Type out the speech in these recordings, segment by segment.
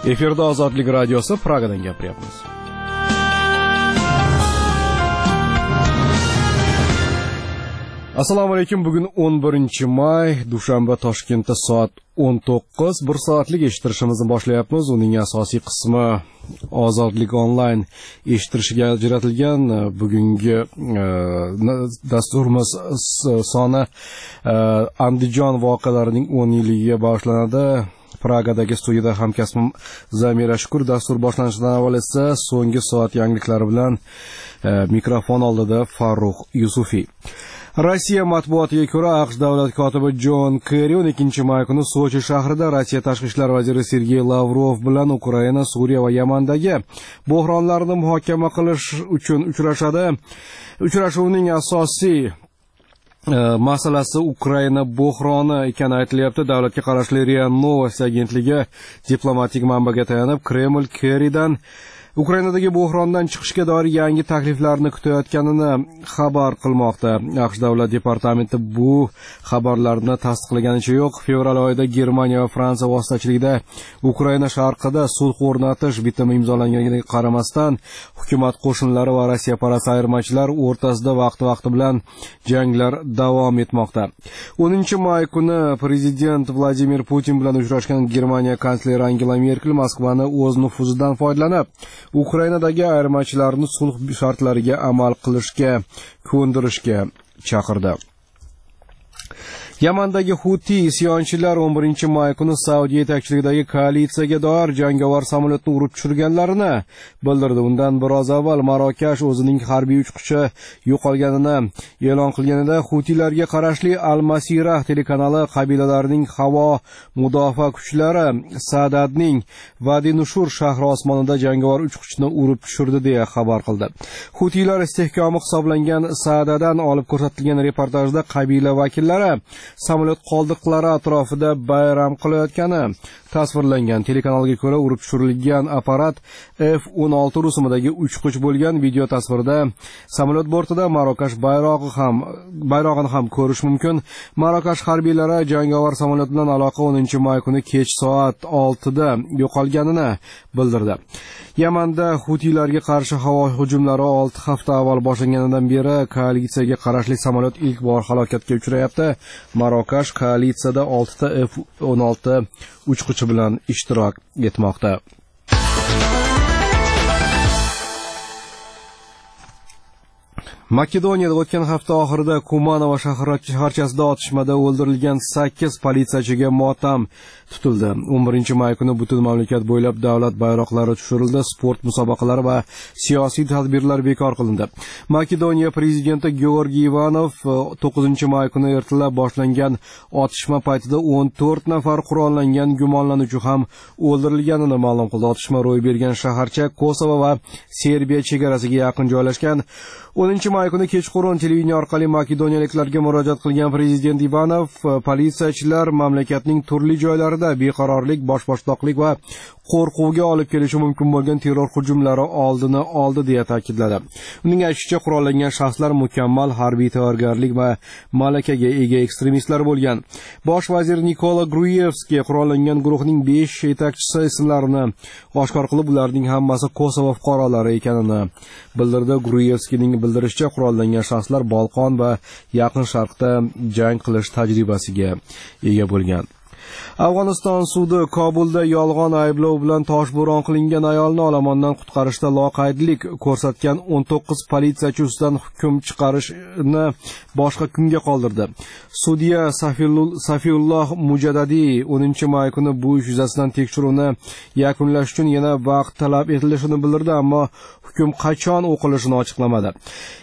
Efirda Ozodlik radiosi Pragadan gapiryapmiz. Assalomu alaykum. Bugun 11-may, dushanba, Toshkentda soat 19. 1 soatlik eshittirishimizni boshlayapmiz. Uning asosiy qismi Ozodlik onlayn eshittirishiga ajratilgan. Bugungi dasturimiz soni Andijon voqealarining 10 yilligiga boshlanadi. Pragadagi studiyada hamkasbim Zamira Shukur. Dastur boshlanishidan avval esa so'nggi soat yangiliklari bilan mikrofon oldida Farruh Yusufiy. Rossiya matbuotiga ko'ra, AQSh davlat kotibi Jon Kerri 12-may kuni Sochi shahrida Rossiya tashqi ishlar vaziri Sergey Lavrov bilan Ukraina, Suriya va Yamandagi bo'hronlarni muhokama qilish uchun uchrashadi. Uchrashuvning asosiy masalasi Ukraina bo'hroni ekani aytilyapti. Davlatga qarashli RIA Novosti agentligi diplomatik manbaga tayanib, Kreml Kerridan Ukrainadagi bo'hrondan chiqishga doir yangi takliflarni kutayotganini xabar qilmoqda. AQSh davlat departamenti bu xabarlarni tasdiqlaganicha yo'q. Fevral oyida Germaniya va Fransiya vositachiligida Ukraina sharqida sulh o'rnatish bitimi imzolanganiga qaramasdan, hukumat qo'shinlari va Rossiya parast ayirmachilar o'rtasida vaqti bilan janglar davom etmoqda. 10-may kuni prezident Vladimir Putin bilan uchrashgan Germaniya kansleri Angela Merkel Moskvani o'z nufuzidan foydalanib, Ukrainadagi ayirmachilarni sulh shartlariga amal qilishga ko'ndirishga chaqirdi. Yamandagi Huti isyonchilar 11-may kuni Saudiya yetakchiligidagi koalitsiyaga doir jangovar samolyotni urib tushirganlarini bildirdi. Undan biroz avval Marokash o'zining harbiy uchquchi yo'qolganini e'lon qilganida Hutilarga qarashli Al-Masirah telekanali qabilalarining havo mudofaa kuchlari Saadadning Vadi Nushur shahri osmonida jangovar uchquchni urib tushirdi deya xabar qildi. Hutilar istehkomi hisoblangan Saadadan olib ko'rsatilgan reportajda qabila vakillari samolyot qoldiqlari atrofida bayram qilayotgani tasvirlangan. Telekanalga ko'ra, urib tushirilgan apparat F-16 rusumidagi uchquch bo'lgan. Video tasvirda samolyot bortida Marokash bayrog'ini ham ko'rish mumkin. Marokash harbiylari jangovar samolyot bilan aloqa 10-may kuni kech soat 6 da yo'qolganini bildirdi. Yamanda Hutilarga qarshi havo hujumlari 6 hafta avval boshlanganidan beri koalitsiyaga qarashli samolyot ilk bor halokatga uchrayapti. Marokash koalitsiyada 6 ta F-16 uchquchi bilan ishtirok etmoqda. Makedoniyada o'tgan hafta oxirida Kumanova shaharchasida otishmada o'ldirilgan 8 politsiyachiga motam tutildi. 11-may kuni butun mamlakat bo'ylab davlat bayroqlari tushirildi, sport musobaqalari va siyosiy tadbirlar bekor qilindi. Makedoniya prezidenti Georgiy Ivanov 9-may kuni ertalab boshlangan otishma paytida 14 nafar qurollangan gumonlanuvchi ham o'ldirilganini ma'lum qildi. Otishma ro'y bergan shaharcha Kosovo va Serbiya chegarasiga yaqin joylashgan. 10-may kuni kechqurun televideniya orqali makedoniyaliklarga murojaat qilgan prezident Ivanov politsiyachilar mamlakatning turli joylarida beqarorlik, boshboshdoqlik va qo'rquvga olib kelishi mumkin bo'lgan terror hujumlari oldini oldi deya ta'kidladi. Uning aytishicha, qurollangan shaxslar mukammal harbiy tayyorgarlik va malakaga ega ekstremistlar bo'lgan. Bosh vazir Nikola Gruyevskiy qurollangan guruhning 5 yetakchisi ismlarini oshkor qilib, ularning hammasi Kosovo fuqarolari ekanini bildirdi. Gruyevskiyning bildirishicha, qurollangan shaxslar Bolqon va Yaqin Sharqda jang qilish tajribasiga ega bo'lgan. Afg'oniston sudi Kobulda yolg'on ayblov bilan toshbo'ron qilingan ayolni olomondan qutqarishda loqaydlik ko'rsatgan 19 politsiyachi ustidan hukm chiqarishni boshqa kunga qoldirdi. Sudya Safiulloh Mujaddadiy 10-may kuni bu ish yuzasidan tekshiruvni yakunlash uchun yana vaqt talab etilishini bildirdi, ammo hukm qachon o'qilishini ochiqlamadi.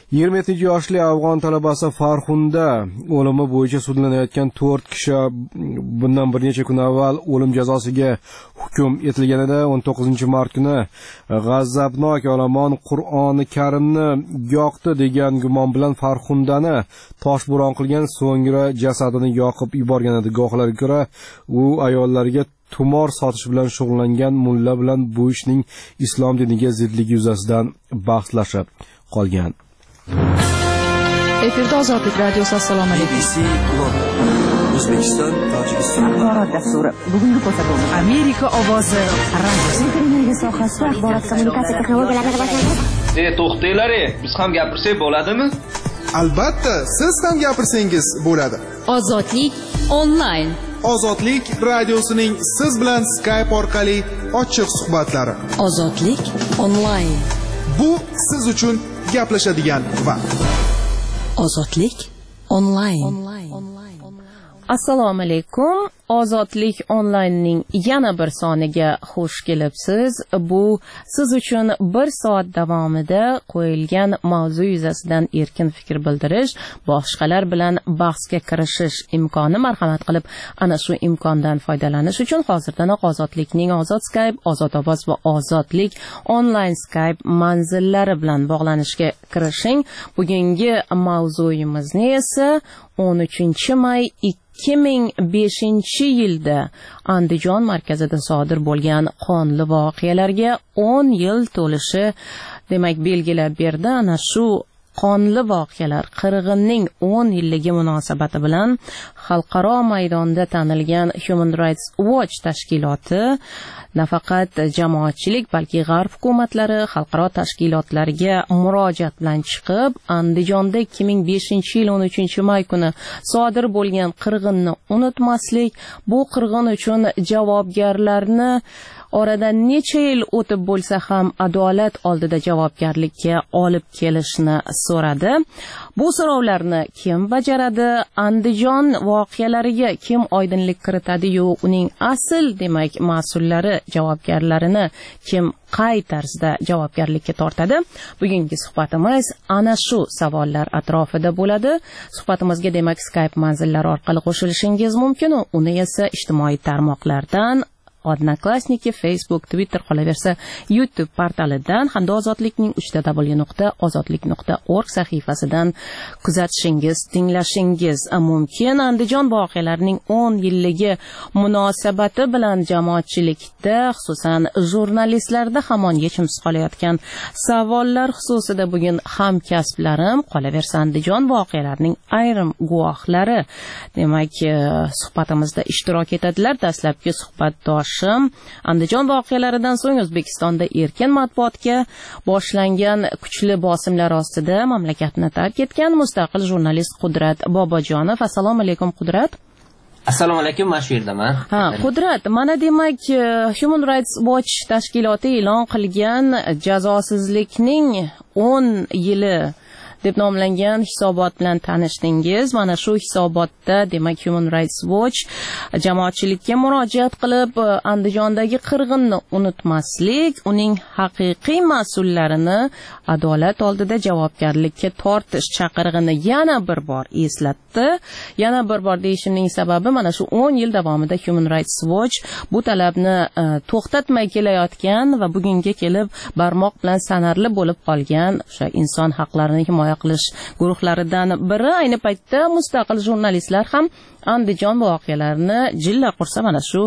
27 yoshli afg'on talabasi Farxunda o'limi bo'yicha sudlanayotgan 4 kishi bundan bir necha kun avval o'lim jazosiga hukm etilganida 19-mart kuni g'azabnok olomon Qur'oni Karimni yoqdi degan gumon bilan Farxundani toshbo'ron qilgan, so'ngra jasadini yoqib yuborgan edi. Guvohlarga ko'ra, u ayollarga tumor sotish bilan shug'ullangan mulla bilan bu ishning islom diniga zidligi yuzasidan bahslashib qolgan. Efirda Ozodlik radiosi. Assalomu alaykum. O'zbekiston, Tojikiston axborot dasturi. Bugungi ko'rsatuv Amerika ovozi radio televiziya sohasida axborot kommunikatsiya texnologiyalarini rivojlantirish. To'xtanglar, biz ham gapirsak bo'ladimi? Albatta, siz ham gapirsangiz bo'ladi. Ozodlik onlayn. Ozodlik radiosining siz bilan Skype orqali ochiq suhbatlari. Ozodlik onlayn. Bu siz uchun gaplashadigan vaqt. Ozodlik onlayn. Assalomu alaykum. Ozodlik onlaynning yana bir soniga xush kelibsiz. Bu siz uchun 1 soat davomida qo'yilgan mavzu yuzasidan erkin fikr bildirish, boshqalar bilan bahsga kirishish imkoni. Marhamat qilib ana shu imkondan foydalanish uchun hozirdanoq Ozodlikning Ozod Skype, Ozod ovoz va Ozodlik onlayn Skype manzillari bilan bog'lanishga kirishing. Bugungi mavzuyimizni esa 13-may 2005-yilda Andijon markazida sodir bo'lgan qonli voqealarga 10 yil to'lishi demak belgilab berdi. Ana shu qonli voqealar qirg'inning 10 yilligi munosabati bilan xalqaro maydonda tanilgan Human Rights Watch tashkiloti nafaqat jamoatchilik, balki g'arb hukumatlari xalqaro tashkilotlarga murojaat bilan chiqib, Andijonda 2005-yil 13-may kuni sodir bo'lgan qirg'inni unutmaslik, bu qirg'in uchun javobgarlarni oradan necha yil o'tib bo'lsa ham adolat oldida javobgarlikka olib kelishni so'radi. Bu so'rovlarni kim bajaradi? Andijon voqealariga kim oydinlik kiritadi-yu, uning asl demak mas'ullari, javobgarlarini kim qay tarzda javobgarlikka tortadi? Bugungi suhbatimiz ana shu savollar atrofida bo'ladi. Suhbatimizga demak Skype manzillari orqali qo'shilishingiz mumkin. Uni esa ijtimoiy tarmoqlardan Odnoklassniki, Facebook, Twitter, qolaversa YouTube portalidan hamda Ozodlikning www.ozodlik.org sahifasidan kuzatishingiz, tinglashingiz mumkin. Andijon voqealarining 10 yilligi munosabati bilan jamoatchilikda, xususan jurnalistlarda hamon yechimsiz qolayotgan savollar xususida bugun hamkasblarim, qolaversa Andijon voqealarining ayrim guvohlari demak suhbatimizda ishtirok etadilar. Dastlabki suhbatdosh Andijon voqealaridan so'ng O'zbekistonda erkin matbuotga boshlangan kuchli bosimlar ostida mamlakatni tark etgan mustaqil jurnalist Qudrat Bobojonov. Assalomu alaykum Qudrat. Assalomu alaykum, mana shu yerdaman. Qudrat, mana demak Human Rights Watch tashkiloti e'lon qilgan jazosizlikning 10 yili deb nomlangan hisobot bilan tanishdingiz. Mana shu hisobotda demak Human Rights Watch jamoatchilikka murojaat qilib, Andijondagi qirg'inni unutmaslik, uning haqiqiy mas'ullarini adolat oldida javobgarlikka tortish chaqirig'ini yana bir bor eslatdi. Yana bir bor deyishimning sababi mana shu 10 yil davomida Human Rights Watch bu talabni to'xtatmay kelayotgan va bugunga kelib barmoq bilan sanarli bo'lib qolgan o'sha inson haqlarini himoya qilish guruhlaridan biri. Ayni paytda mustaqil jurnalistlar ham Andijon voqealarini jilla qursa mana shu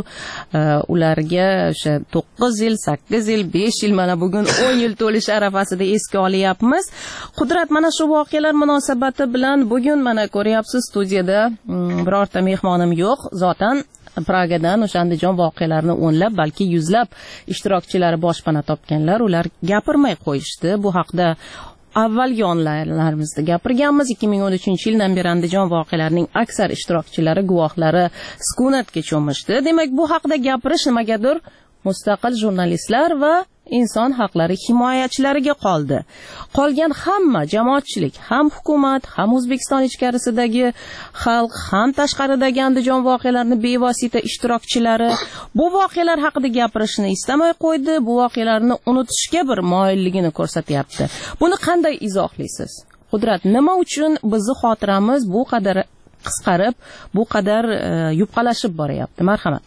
ularga o'sha 9 yil, 8 yil, 5 yil, mana bugun 10 yil to'lish arafasida esga olyapmiz. Qudrat, mana shu voqealar munosabati bilan bugun mana ko'ryapsiz, studiyada birorta mehmonim yo'q. Zotan Pragadan o'sha Andijon voqealarini o'nlab, balki yuzlab ishtirokchilari boshpana topganlar, ular gapirmay qo'yishdi. Bu haqda avvalgi onlaynlarimizda gapirganmiz. 2013-yildan beri Andijon voqealarining aksar ishtirokchilari, guvohlari sukunatga cho'mishdi. Demak, bu haqda gapirish nimagadir mustaqil jurnalistlar va inson haqlari himoyachilariga qoldi. Qolgan hamma jamoatchilik, ham hukumat, ham O'zbekiston ichkarisidagi xalq, ham tashqaridagi Andijon voqealarini bevosita ishtirokchilari bu voqealar haqida gapirishni istamay qo'ydi. Bu voqealarni unutishga bir moyilligini ko'rsatyapti. Buni qanday izohlaysiz? Qudrat, nima uchun bizning xotiramiz bu qadar qisqarib, bu qadar yupqalashib boryapti? Marhamat.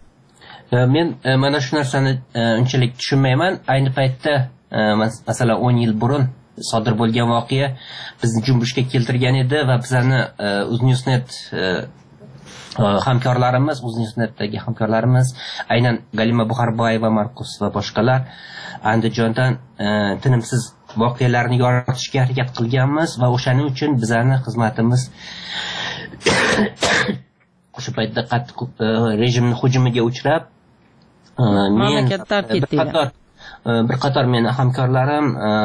Men mana shu narsani unchalik tushunmayman. Ayni paytda masalan 10 yil burun sodir bo'lgan voqea bizni junbushga keltirgan edi va bizani Uznewsnet hamkorlarimiz, Uznewsnetdagi hamkorlarimiz, aynan Galima Buxarboyeva, Markus va boshqalar Andijondan tinimsiz voqealarni yoritishga harakat qilganmiz va o'shaning uchun bizani xizmatimiz o'sha paytda qattiq rejimni hujumiga uchrab, men bir qator meni hamkorlarim,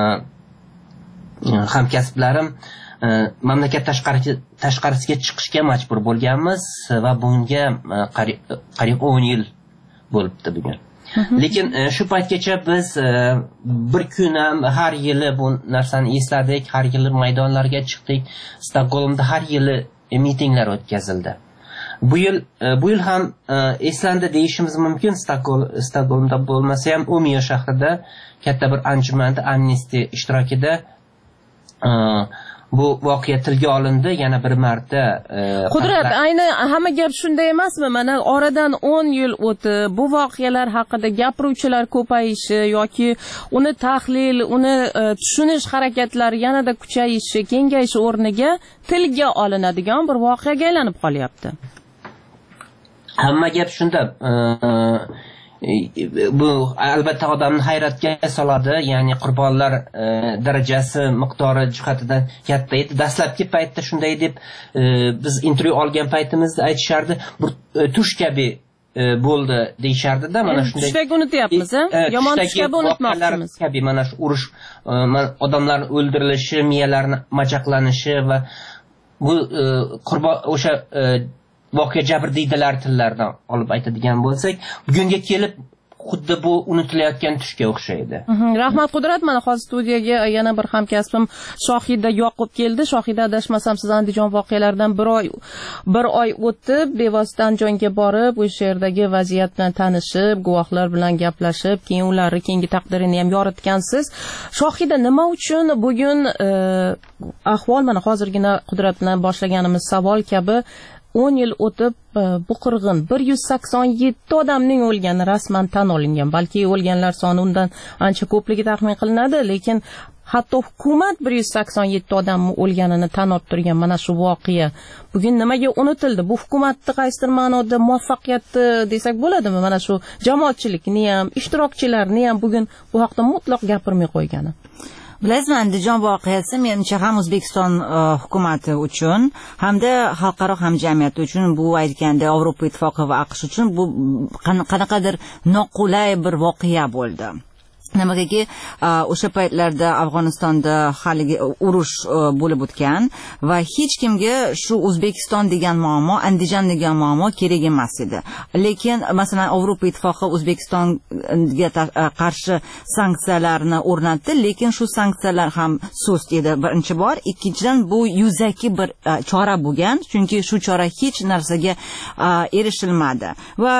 hamkasblarim mamlakat tashqarisiga chiqishga majbur bo'lganmiz va bunga qariyb 10 yil bo'libdi bugun. Lekin shu paytgacha biz bir kun ham har yili bu narsani esladik, har yili maydonlarga chiqdik. Stokgolmda har yili mitinglar o'tkazildi. Bu yil ham eslandi deyishimiz mumkin. Stokgolmda bo'lmasa ham Umeå shahrida katta bir anjumanda Amnesty ishtirokida bu voqea tilga olindi yana bir marta. Qudrat, ayni hamma gap shunday emasmi? Mana oradan 10 yil o'tib, bu voqealar haqida gapiruvchilar ko'payishi yoki uni tahlil, uni tushunish harakatlari yanada kuchayishi, kengayishi o'rniga tilga olinadigan bir voqeaga aylanib qolyapti. Hamma gap shunda. Bu albatta odamni hayratga soladi, ya'ni qurbonlar darajasi, miqdori jihatidan katta edi. Dastlabki paytda shunday deb biz intervyu olgan paytimizda aytishardi, bir tush kabi bo'ldi deyishardi-da, mana shunday. Tushga unutyapmiz, yomon tush kabi unutmoqchimiz. Kabi mana shu urush, odamlar o'ldirilishi, miyalarni majaqlanishi va bu qurbon o'sha voqea jabrdiydalar tillaridan olib aytadigan bo'lsak, bugunga kelib xuddi bu unutilayotgan tushga o'xshaydi. Rahmat Qudrat, mana hozir studiyaga yana bir hamkasbim Shohida Yoqub keldi. Shohida, adashmasam, siz Andijon voqealaridan bir oy o'tib, bevosita Andijonga borib, o'sha yerdagi vaziyat bilan tanishib, guvohlar bilan gaplashib, keyin ularni keyingi taqdirini ham yoritgansiz. Shohida, nima uchun bugun ahvol mana hozirgina Qudrat bilan boshlaganimiz savol kabi 10 yil o'tib bu qirg'in 187 odamning o'lgani rasman tan olingan. Balki o'lganlar soni undan ancha ko'pligi taxmin qilinadi, lekin hatto hukumat 187 odam o'lganini tan olib turgan mana shu voqea bugun nimaga unutildi? Bu hukumatni qaysidir ma'noda muvaffaqiyati desak bo'ladimi? Mana shu jamoatchilikni ham, ishtirokchilarni ham bugun bu haqda mutlaq gapirmay qo'ygani. Bilasizmi, Andijon voqeasi menimcha ham O'zbekiston hukumati uchun hamda xalqaro hamjamiyat uchun, bu aytganda Yevropa Ittifoqi va AQSh uchun bu qanaqadir noqulay bir voqea bo'ldi. Nimagaki o'sha paytlarda Afg'onistonda haligi urush bo'lib o'tgan va hech kimga shu O'zbekiston degan muammo, Andijon degan muammo kerak emas edi. Lekin masalan Yevropa Ittifoqi O'zbekistonga qarshi sanksiyalarni o'rnatdi, lekin shu sanksiyalar ham sust edi birinchi bor. Ikkinchidan bu yuzaki bir chora bo'lgan, chunki shu chora hech narsaga erishilmadi va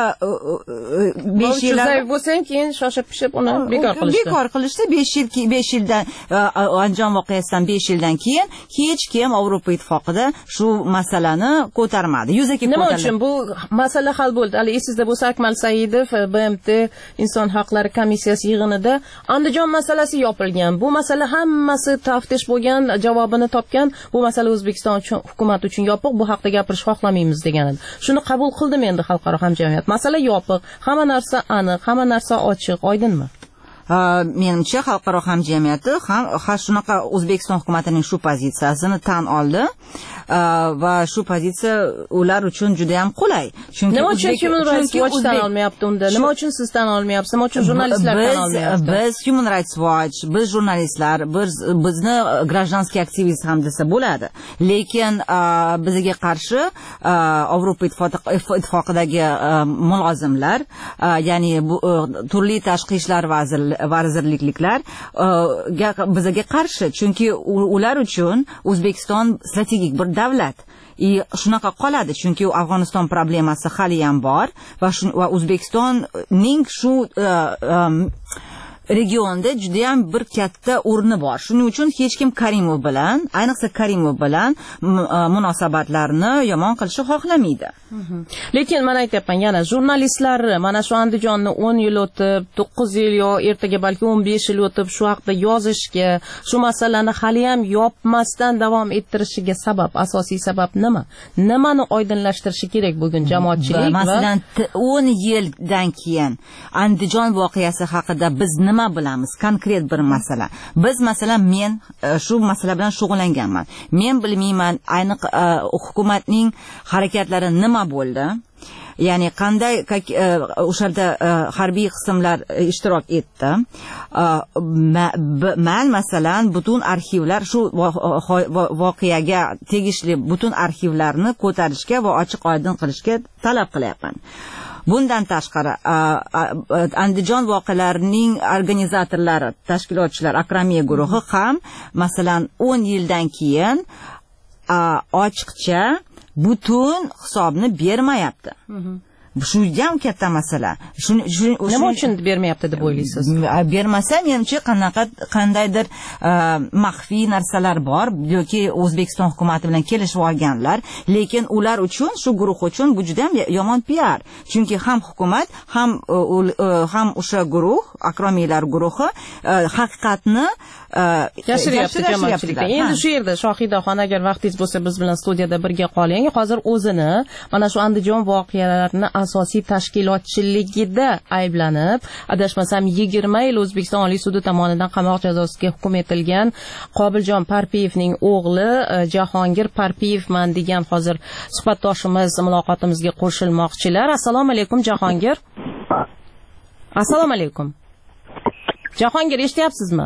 5 yillar bo'lsa keyin shoshib pishib uni bekor qilishdi. 5 yildan Andijon voqeasidan 5 yildan keyin hech kim Yevropa Ittifoqida shu masalani ko'tarmadi. Yuzaki nima uchun bu masala hal bo'ldi? Hali esingizda bo'lsa, Akmal Saidov BMT Inson huquqlari komissiyasi yig'inida Andijon masalasi yopilgan. Bu masala hammasi taftish bo'lgan, javobini topgan. Bu masala O'zbekiston uchun, hukumat uchun yopiq, bu haqda gapirish xohlamaymiz degan edi. Shuni qabul qildimi endi xalqaro hamjamiyat? Masala yopiq, hamma narsa aniq, hamma narsa ochiq, oydinmi? Menimcha xalqaro hamjamiyati ham shunaqa O'zbekiston hukumatining shu pozitsiyasini tan oldi va shu pozitsiya ular uchun juda ham qulay. Chunki nima uchun Human Rights Watch tan olmayapti unda? Nima uchun siz tan olmayapsiz? Nima uchun jurnalistlar tan olmayapti? Biz Human Rights Watch, biz jurnalistlar, bizni grajdanskiy aktivist ham desa bo'ladi. Lekin bizga qarshi Yevropa Ittifoqidagi mulozimlar, ya'ni turli tashqi ishlar vazirliklar bizga qarshi, chunki ular uchun O'zbekiston strategik bir davlat. Shunaqa qoladi, chunki Afg'oniston problemasi hali ham bor va O'zbekistonning shu regionda juda ham bir katta o'rni bor. Shuning uchun hech kim Karimov bilan, ayniqsa Karimov bilan munosabatlarni yomon qilishni xohlamaydi. Lekin men aytayapman, yana jurnalistlar mana shu Andijonni 10 yil o'tib, 9 yil yo ertaga balki 15 yil o'tib shu haqda yozishga, shu masalani hali ham yopmasdan davom ettirishiga asosiy sabab nima? Nimani oydinlashtirishi kerak bugun jamoatchilik? Masalan, 10 yildan keyin Andijon voqeasi haqida biz nima bilamiz? Konkret bir masala. Biz masalan men shu masala bilan shug'ullanganman. Men bilmayman ayniq hukumatning harakatlari nima bo'ldi. Ya'ni qanday o'sha harbiy qismlar ishtirok etdi. Men masalan butun arxivlar shu voqeaga tegishli butun arxivlarni ko'tarishga va ochiq oydin qilishga talab qilyapman. Bundan tashqari Andijon voqealarining organizatorlari, tashkilotchilar Akramiya guruhi ham masalan 10 yildan keyin ochiqcha butun hisobni bermayapti. Shu ham katta masala. Nima uchun bermayapti deb o'ylaysiz? Bermasa, menimcha qandaydir maxfiy narsalar bor yoki O'zbekiston hukumati bilan kelishib olganlar, lekin ular uchun, shu guruh uchun bu juda ham yomon PR. Chunki ham hukumat, ham o'sha guruh, Akromiylar guruhi haqiqatni yashiryapti jamoatchilikda. Endi shu yerda Shohidaxon, agar vaqtingiz bo'lsa biz bilan studiyada birga qoling. Hozir o'zini mana shu Andijon voqealarini asosiy tashkilotchiligida ayblanib, adashmasam 20 yil O'zbekiston Oliy sudi tomonidan qamoq jazosiga hukm etilgan Qobiljon Parpiyevning o'g'li Jahongir Parpiyevman degan hozir suhbatdoshimiz muloqotimizga qo'shilmoqchilar. Assalomu alaykum Jahongir. Assalomu alaykum. Jahongir, eshityapsizmi?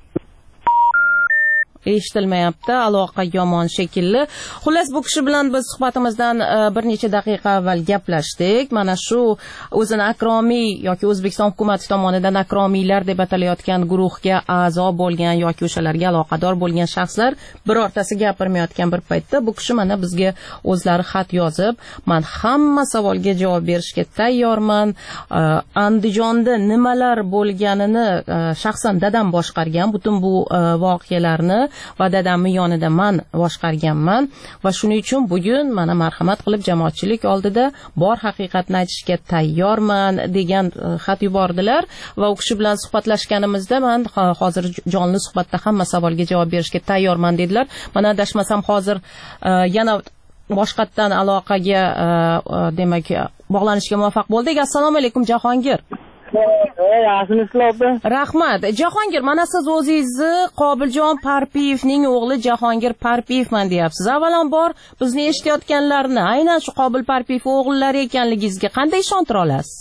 Eshitilmayapti, aloqa yomon shekilli. Xullas, bu kishi bilan biz suhbatimizdan bir necha daqiqa avval gaplashdik. Mana shu o'zini Akromiy yoki O'zbekiston hukumati tomonidan Akromiylar deb atalayotgan guruhga a'zo bo'lgan yoki o'shalarga aloqador bo'lgan shaxslar birortasi gapirmayotgan bir paytda bu kishi mana bizga o'zlari xat yozib, men hamma savolga javob berishga tayyorman. Andijonda nimalar bo'lganini shaxsan dadam boshqargan, butun bu voqealarni va dadamning yonida men boshqarganman va shuning uchun bugun mana marhamat qilib jamoatchilik oldida bor haqiqatni aytishga tayyorman degan xat yubordilar va u kishi bilan suhbatlashganimizda men hozir jonli suhbatda hamma savolga javob berishga tayyorman dedilar. Mana adashmasam hozir yana boshqatdan aloqaga demak bog'lanishga muvaffaq bo'ldik. Assalomu alaykum Jahongir. Rahmat. Jahongir, mana siz o'zingizni Qobiljon Parpiyevning o'g'li Jahongir Parpiyevman deyapsiz. Avvalambor bizni eshitayotganlarni aynan shu Qobil Parpiyev o'g'illari ekanligingizga qanday ishontira olasiz?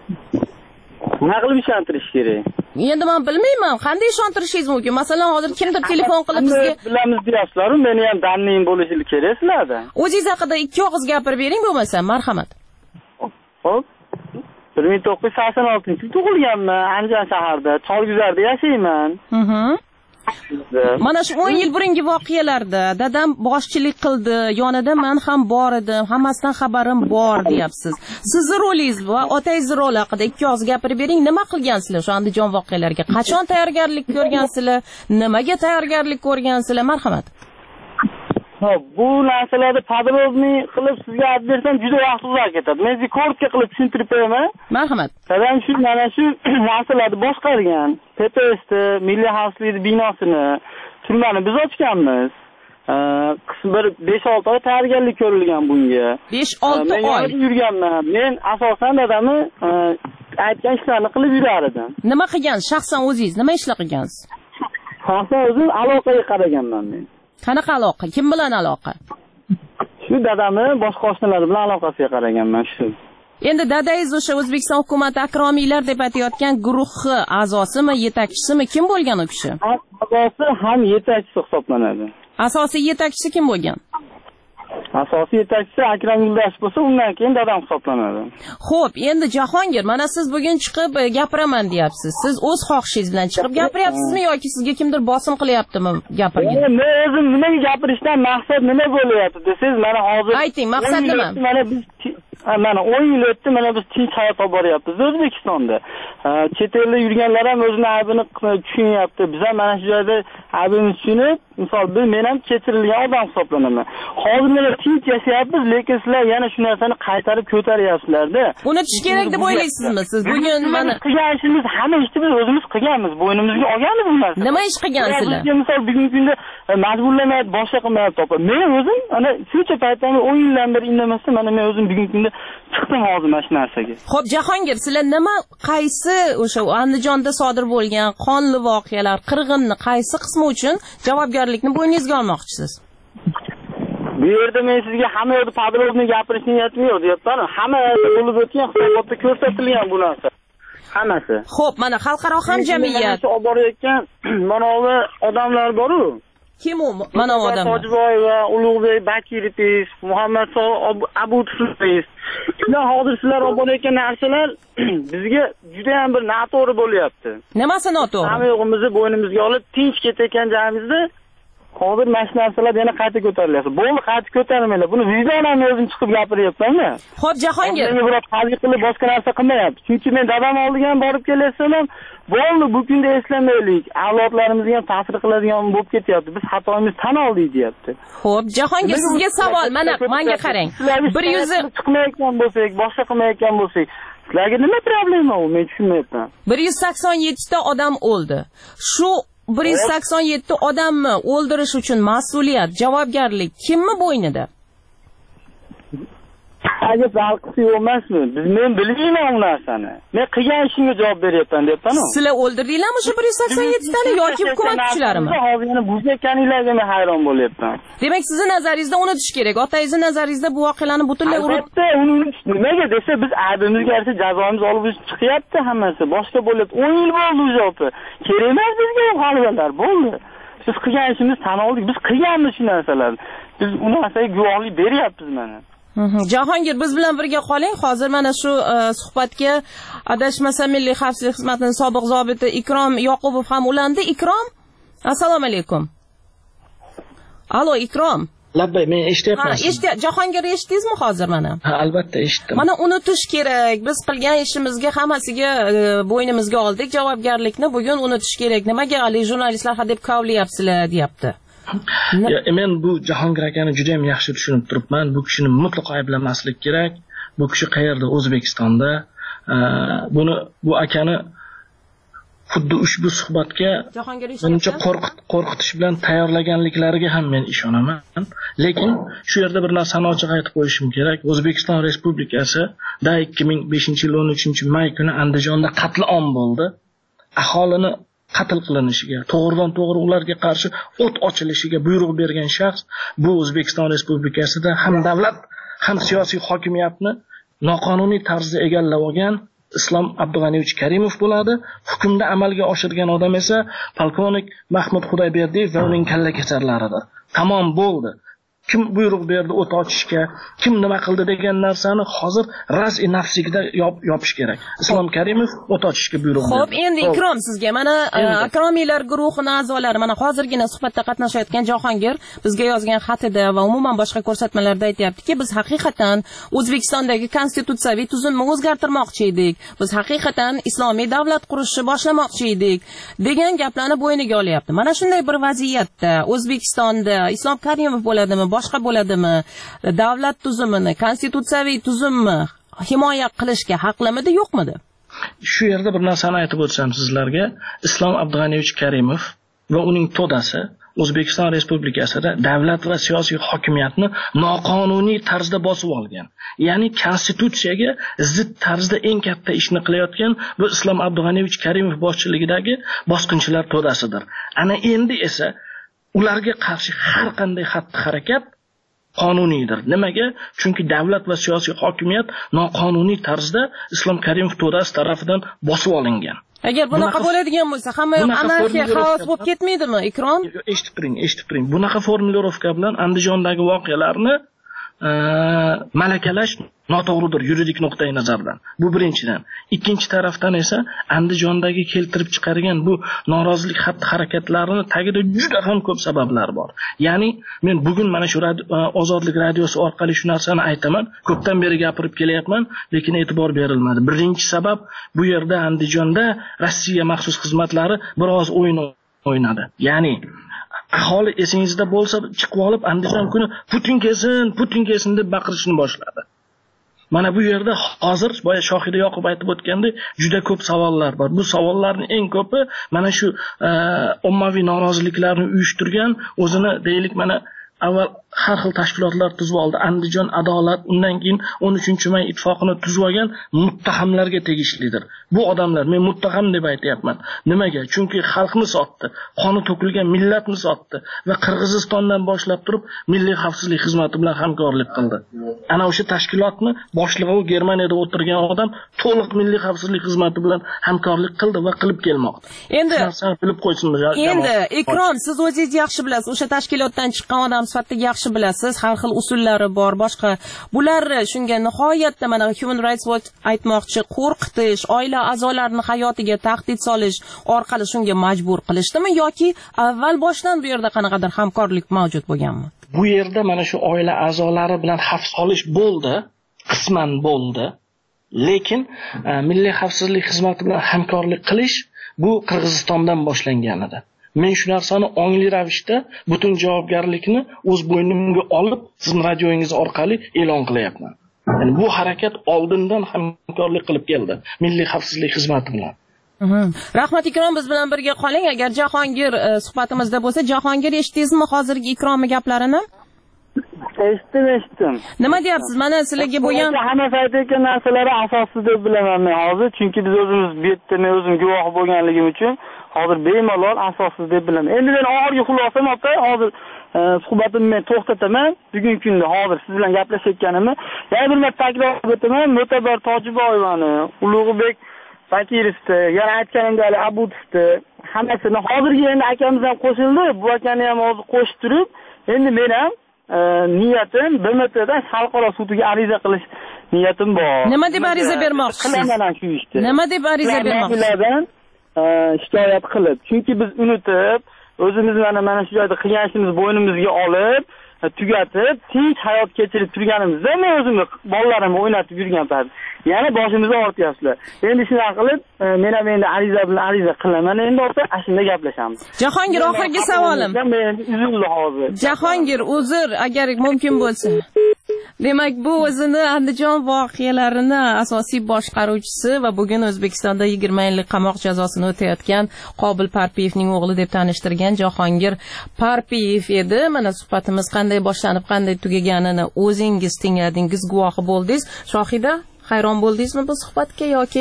Nima qilib ishontirish kerak? Endi men bilmayman, qanday ishontirishingiz mumkin? Masalan, hozir kimdir telefon qilib bizga bilamiz deyapsizlar, meni ham danning bo'lishi kerak sizlarda. O'zingiz haqida ikki og'iz gapirib bering bo'lmasa, marhamat. Xo'p. 1986-yilda tug'ilganman, Andijon shahrida, Cholguzarda yashayman. Mana shu 10 yil burungi voqealarda dadam boshchilik qildi, yonida men ham bor edim, hammasidan xabarim bor deyapsiz. Sizning rolingiz va otangizning roli haqida ikki og'iz gapirib bering. Nima qilgansizlar shu Andijon voqealariga? Qachon tayyorgarlik ko'rgansizlar? Nimaga tayyorgarlik ko'rgansizlar? Marhamat. Xo'p, bu narsalarni podrobniy qilib sizga aytib bersam juda yaxshi uzoq ketadi. Men sizga korotga qilib tushuntirib beraman. Marhamat. Dadam shu mana shu narsalarni boshqargan. PPSni, Milliy xavfsizlik binosini, turmani biz ochganmiz. Bir 5-6 oy tayyorgarlik ko'rilgan bunga. 5-6 oy yurganman. Men asosan dadamni aytgan ishlarni qilib yurar edim. Nima qilgansiz? Shaxsan o'zingiz nima ishlar qilgansiz? Shaxsan o'zim aloqaga qaraganman men. Qanaqa aloqa? Kim bilan aloqa? Shu dadamni boshqa oshnalar bilan aloqasiga qaraganman shu. Endi dadangiz o'sha O'zbekiston hukumati Akromiylar deb atayotgan guruhi a'zosimi, yetakchisimi? Kim bo'lgan u kishi? A'zosi ham yetakchisi hisoblanadi. Asosiy yetakchisi kim bo'lgan? Asosiy yetakchisi Akram Yo'ldoshev bo'lsa, undan keyin dadam hisoblanadi. Xo'p, endi Jahongir, mana siz bugun chiqib gapiraman deyapsiz. Siz o'z xohishingiz bilan chiqib gapiryapsizmi yoki sizga kimdir bosim qilyaptimi gapirgan? Men o'zim nimaga gapirishdan maqsad nima bo'lyapti desangiz, mana hozir ayting, maqsad nima? Mana 10 yil o'tdi, mana biz tinch hayot olib boryapmiz O'zbekistonda. Chet elda yurganlar ham o'zini aybini tushunyapti. Biz ham mana shu joyda aybimizni tushunib, misol men ham kechirilgan odam hisoblanaman. Hozir mana tinch yashayapmiz, lekin sizlar yana shu narsani qaytarib ko'taryapsizlar-da. Unutish kerak deb o'ylaysizmi siz? Bugun mana qilgan ishimiz hamma ishni biz o'zimiz qilganmiz, bo'ynimizga olganmiz bu narsani. Nima ish qilgansizlar? Misol bugungi kunda majburlamayapti, boshqa qilmayapti topa. Men o'zim ana shuncha paytdan 10 yildan beri indamasdan mana men o'zim bugungi kunda chiqdim hozir mana shu narsaga. Xo'p, Jahongir, sizlar qaysi o'sha Andijonda sodir bo'lgan qonli voqealar, qirg'inni qaysi qismi uchun javobgarlikni bo'yningizga olmoqchisiz? Bu yerda men sizga hamma yerda podrobni gapirishni niyatim yo'q, deyapman. Hamma bo'lib o'tgan hisobotda ko'rsatilgan bu narsa. Hammasi. Xo'p, mana xalqaro hamjamiyat olib borayotgan mana bu odamlar bor-ku. Kim u mana bu odamlar? Hojiboyeva, Ulug'bek Bakirov, Muhammad Abudov. Ular hozir sizlar olib borayotgan narsalar bizga juda ham bir noto'g'ri bo'lyapti. Nimasi noto'g'ri? Hamma yo'g'imizni bo'ynimizga olib tinch ketayotgan joyimizda hozir mana shu narsalar yana qayta ko'tarilyapti. Bo'ldi, qayta ko'tarmanglar. Buni vijdonan o'zim chiqib gapiryapman-da. Xo'p, Jahongir, men biror qaziy qilib boshqa narsa qilmayapti. Chunki men dadam oldiga ham borib kelaysam ham, bo'ldi, bu kunda eslamaylik. Avlodlarimizga ham ta'sir qiladigan bo'lib ketyapti. Biz xatoimizni tan oldik, deyapti. Xo'p, Jahongir, sizga savol, mana menga qarang. 100 chiqmayotgan bo'lsak, boshqa qilmayotgan bo'lsak, sizlarga nima problema u? Men tushunmayapman. 187 ta odam o'ldi. Shu 187 odamni o'ldirish uchun mas'uliyat, javobgarlik kimni bo'ynida? Hozir xalqisi yo'q emasmi? Men bilmayman u narsani. Men qilgan ishimga javob beryapman, deyapman-ku. Sizlar o'ldirdinglarmi shu 187 tani yoki hukumat kuchlarimi? Hozir yana buzayotganinglarga men hayron bo'lyapman. Demak, sizning nazaringizda unutish kerak. Otangizning nazaringizda bu voqealarni butunlay albatta unutish. Nimaga desa, biz aybimizga yarasha jazoimiz olib chiqyapti hammasi. Boshqa bo'lyapti. 10 yil bo'ldi o'zi opa. Kerak emas bizga bu holidalar. Bo'ldi. Biz qilgan ishimizni tan oldik. Biz qilganmiz shu narsalarni. Biz u narsaga guvohlik beryapmiz mana. Jahongir, biz bilan birga qoling. Hozir mana shu suhbatga adashmasam Milliy xavfsizlik xizmatining sobiq zobiti Ikrom Yoqubov ham ulandi. Ikrom, assalomu alaykum. Allo, Ikrom. Labbay, men eshityapman. Jahongir, eshitdingizmi hozir mana? Ha, albatta eshitdim. Mana unutish kerak. Biz qilgan ishimizga hammasiga bo'ynimizga oldik javobgarlikni. Bugun unutish kerak. Nimaga ali jurnalistlar hadeb kavlayapsizlar, deyapti. Men bu Jahongir akani juda ham yaxshi tushunib turibman. Bu kishini mutlaqo ayblamaslik kerak. Bu kishi qayerda? O'zbekistonda. Bu akani xuddi ushbu suhbatga menimcha qo'rqitish bilan tayyorlaganliklariga ham men ishonaman. Lekin shu yerda bir narsani ochiq aytib qo'yishim kerak. O'zbekiston Respublikasida 2005-yil 13-may kuni Andijonda qatl-om bo'ldi. Aholini qatl qilinishiga, to'g'ridan to'g'ri ularga qarshi o't ochilishiga buyruq bergan shaxs bu O'zbekiston Respublikasida ham davlat, ham siyosiy hokimiyatni noqonuniy tarzda egallab olgan Islom Abdug'aniyevich Karimov bo'ladi. Hukmda amalga oshirgan odam esa polkovnik Mahmud Xudoyberdiyev va uning kalla kesarlaridir. Tamom bo'ldi. Kim buyruq berdi o't ochishga, kim nima qildi degan narsani hozir raz-i nafsigida yopish kerak. Islom Karimov o't ochishga buyruq berdi. Xo'p, endi Ikrom, sizga mana akromiylar guruhining a'zolari, mana hozirgina suhbatda qatnashayotgan Jahongir bizga yozgan xatida va umuman boshqa ko'rsatmalarda aytayaptiki, biz haqiqatan O'zbekistondagi konstitutsiyaviy tuzumni o'zgartirmoqchi edik. Biz haqiqatan islomiy davlat qurishni boshlamoqchi edik degan gaplarni bo'yniga olyapti. Mana shunday bir vaziyatda O'zbekistonda Islom Karimov bo'ladimi, boshqa bo'ladimi, davlat tuzumini, konstitutsiyaviy tuzumni himoya qilishga haqlimidi, yo'qmidi? Shu yerda bir narsani aytib o'tsam sizlarga, Islom Abdug'aniyevich Karimov va uning to'dasi O'zbekiston Respublikasida davlat va siyosiy hokimiyatni noqonuniy tarzda bosib olgan. Ya'ni konstitutsiyaga zid tarzda eng katta ishni qilayotgan bu Islom Abdug'aniyevich Karimov boshchiligidagi bosqinchilar to'dasidir. Ana endi esa ularga qarshi har qanday xatti-harakat qonuniydir. Nimaga? Chunki davlat va siyosiy hokimiyat noqonuniy tarzda Islom Karimov to'dasi tomonidan bosib olingan. Agar bunaqa bo'ladigan bo'lsa, hamma yoq anarxiya, xaos bo'lib ketmaydimi, Ikrom? Eshitib turing. Bunaqa formulirovka bilan Andijondagi voqealarni malakalash noto'g'ridir yuridik nuqtai nazardan. Bu birinchidan. Ikkinchi tarafdan esa Andijondagi keltirib chiqargan bu norozilik xatti-harakatlarini tagida juda ham ko'p sabablar bor. Ya'ni men bugun mana shu Ozodlik radiosi orqali shu narsani aytaman, ko'pdan beri gapirib kelyapman, lekin e'tibor berilmadi. Birinchi sabab, bu yerda Andijonda Rossiya maxsus xizmatlari biroz o'yin o'ynadi. Ya'ni aholi esingizda bo'lsa, chiqib olib Andijon kuni Putin kelsin deb baqirishni boshladi. Mana bu yerda hozir boya Shohida Yoqub aytib o'tgandek, juda ko'p savollar bor. Bu savollarning eng ko'pi mana shu ommaviy noroziliklarni uyushtirgan, o'zini deylik mana avval har xil tashkilotlar tuzib oldi. Andijon adolat, undan keyin 13-may ittifoqini tuzib olgan muttahamlarga tegishlidir. Bu odamlar, men muttaham deb aytayapman. Nimaga? Chunki xalqni sotdi, qoni to'kilgan millatni sotdi va Qirg'izistondan boshlab turib Milliy xavfsizlik xizmati bilan hamkorlik qildi. Ana o'sha tashkilotni boshlig'i Germaniyada o'tirgan odam to'liq Milliy xavfsizlik xizmati bilan hamkorlik qildi va qilib kelmoqda. Endi bilib qo'ysinlar. Endi Ikrom, siz o'zingiz yaxshi bilasiz, o'sha tashkilotdan chiqqan odam sifatida yaxshi bilasiz, har xil usullari bor, boshqa. Bular shunga nihoyatda mana Human Rights Watch aytmoqchi, qo'rqitish, oila a'zolarini hayotiga tahdid solish orqali shunga majbur qilishdimi yoki avval boshdan bu yerda qanaqadir hamkorlik mavjud bo'lganmi? Bu yerda mana shu oila a'zolari bilan xavf solish bo'ldi, qisman bo'ldi. Lekin Milliy xavfsizlik xizmati bilan hamkorlik qilish bu Qirg'izistondan boshlangan edi. Men shu narsani ongli ravishda butun javobgarlikni o'z bo'ynimga olib, sizning radioingiz orqali e'lon qilyapman. Ya'ni bu harakat oldindan hamkorlik qilib keldi Milliy xavfsizlik xizmati bilan. Rahmat Ikrom, biz bilan birga qoling. Agar Jahongir suhbatimizda bo'lsa, Jahongir, eshitdingizmi hozirgi Ikromning gaplarini? Eshitdim. Nima deyapsiz? Mana sizlarga bo'lgan Hanafi aytayotgan narsalari asossiz deb bilaman men hozir, chunki biz o'zimiz bu yerda men o'zim guvoh bo'lganligim uchun hozir bemalol asossiz deb bilaman. Endi men oxirgi xulosam opay, hozir suhbatimni men to'xtataman. Bugungi kunda hozir siz bilan gaplashayotganimni yana bir marta takrorlab o'taman. Mo'tabar Tojiboyevani, Ulug'bek Bakirovni, yana aytganimdek Abutovni, hammasini hozirgi endi akamiz ham qo'shildi. Bu akani ham hozir qo'shib turib, endi men ham niyatim BMTdan xalqaro sudga ariza qilish niyatim bor. Nima deb ariza bermoqchisiz? Qilaman shu ishni. Nima deb ariza bermoqchisiz? Shikoyat qilib, chunki biz unutib, o'zimizni mana shu joyda qilgan ishimizni bo'ynimizga olib, tugatib, tinch hayot kechirib turganimizda men o'zimni bolalarimni o'ynatib yurgan payt yana boshimizni og'rityapsizlar. Endi shunday qilib, men ham endi ariza bilan ariza qilaman. Endi orta shunda gaplashamiz. Jahongir, oxirgi savolim. Jahongir, uzr, agar mumkin bo'lsa. Demak, bu o'zini Andijon voqealarini asosiy boshqaruvchisi va bugun O'zbekistonda 20 yillik qamoq jazosini o'tayotgan Qobil Parpiyevning o'g'li deb tanishtirgan Jahongir Parpiyev edi. Mana suhbatimiz qanday boshlanib, qanday tugaganini o'zingiz tingladingiz, guvohi bo'ldingiz. Shohida, hayron bo'ldingizmi bu suhbatga yoki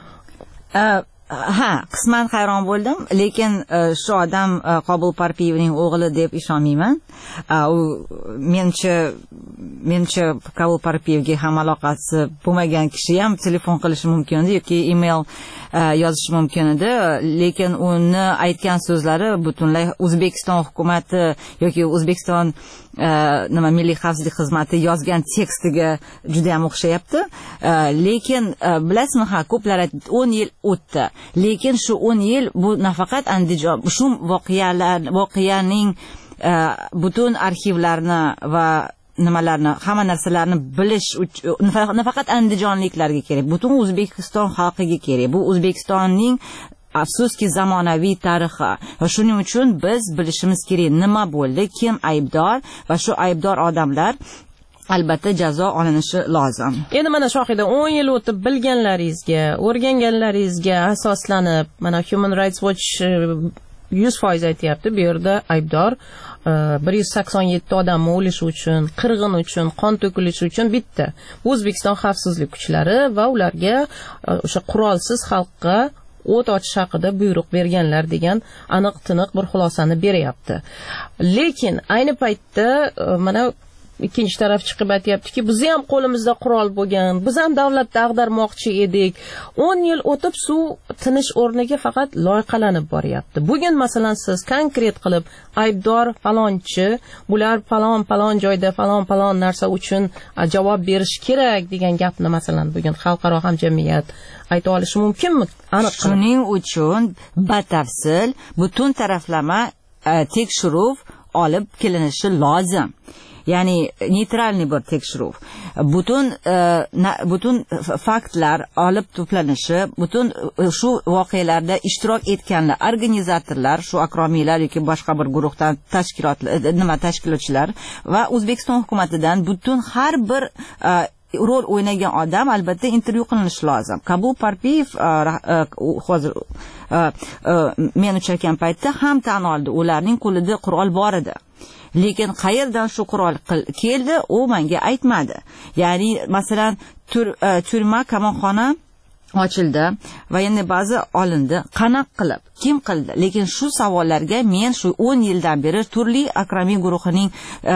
ha, qisman hayron bo'ldim, lekin shu odam Qobil Parpiyevning o'g'li deb ishonmayman. U menimcha Qobil Parpiyevga ham aloqasi bo'lmagan kishi ham telefon qilishi mumkin edi yoki email yozishi mumkin edi, lekin uni aytgan so'zlari butunlay O'zbekiston hukumati yoki O'zbekiston Milliy xavfsizlik xizmati yozgan tekstiga juda ham o'xshayapti. Lekin bilasizmi, ha, ko'plar 10 yil o'tdi. Lekin shu 10 yil bu nafaqat Andijon, shu voqeaning butun arxivlarni va nimalarni, hamma narsalarni bilish uchun nafaqat andijonliklarga kerak, butun O'zbekiston xalqiga kerak. Bu O'zbekistonning afsuski zamonaviy tarixi va shuning uchun biz bilishimiz kerak nima bo'ldi, kim aybdor va shu aybdor odamlar albatta jazo olinishi lozim. Endi mana Shohida, 10 yil o'tib bilganlaringizga, o'rganganlaringizga asoslanib, mana Human Rights Watch 100% aytayapti, bu yerda aybdor 187 odamni o'lishi uchun, qirg'in uchun, qon to'kilishi uchun bitta O'zbekiston xavfsizlik kuchlari va ularga o'sha qurolsiz xalqqa o't ochish haqida buyruq berganlar degan aniq-tiniq bir xulosani beryapti. Lekin ayni paytda mana ikkinchi taraf chiqib aytayaptiki, biz ham qo'limizda qurol bo'lgan, biz ham davlatni ag'darmoqchi edik. 10 yil o'tib suv tinish o'rniga faqat loyiqalanib boryapti. Bugun masalan siz konkret qilib aybdor falonchi, bular falon joyda falon narsa uchun javob berish kerak degan gapni masalan bugun xalqaro hamjamiyat ayta olishi mumkinmi? Aniq shuning uchun batafsil butun taraflama tekshiruv olib kelinishi lozim. Ya'ni neytralniy bir tekshiruv. Butun faktlar olib to'planishi, butun shu voqealarda ishtirok etganlar, organizatorlar, shu akromiylar yoki boshqa bir guruhdan tashkilotchilar va O'zbekiston hukumatidan butun har bir rol o'ynagan odam albatta intervyu qilinishi lozim. Qobil Parpiyev hozir men uchirgan paytda ham tan oldi, ularning qo'lida qurol bor edi. lekin qayerdan shu qurol keldi u menga aytmadi. Ya'ni masalan turma kamonxona ochildi va yana ba'zi olindi. Qanaqa qilib, kim qildi? Lekin shu savollarga men shu 10 yildan beri turli akromiy guruhining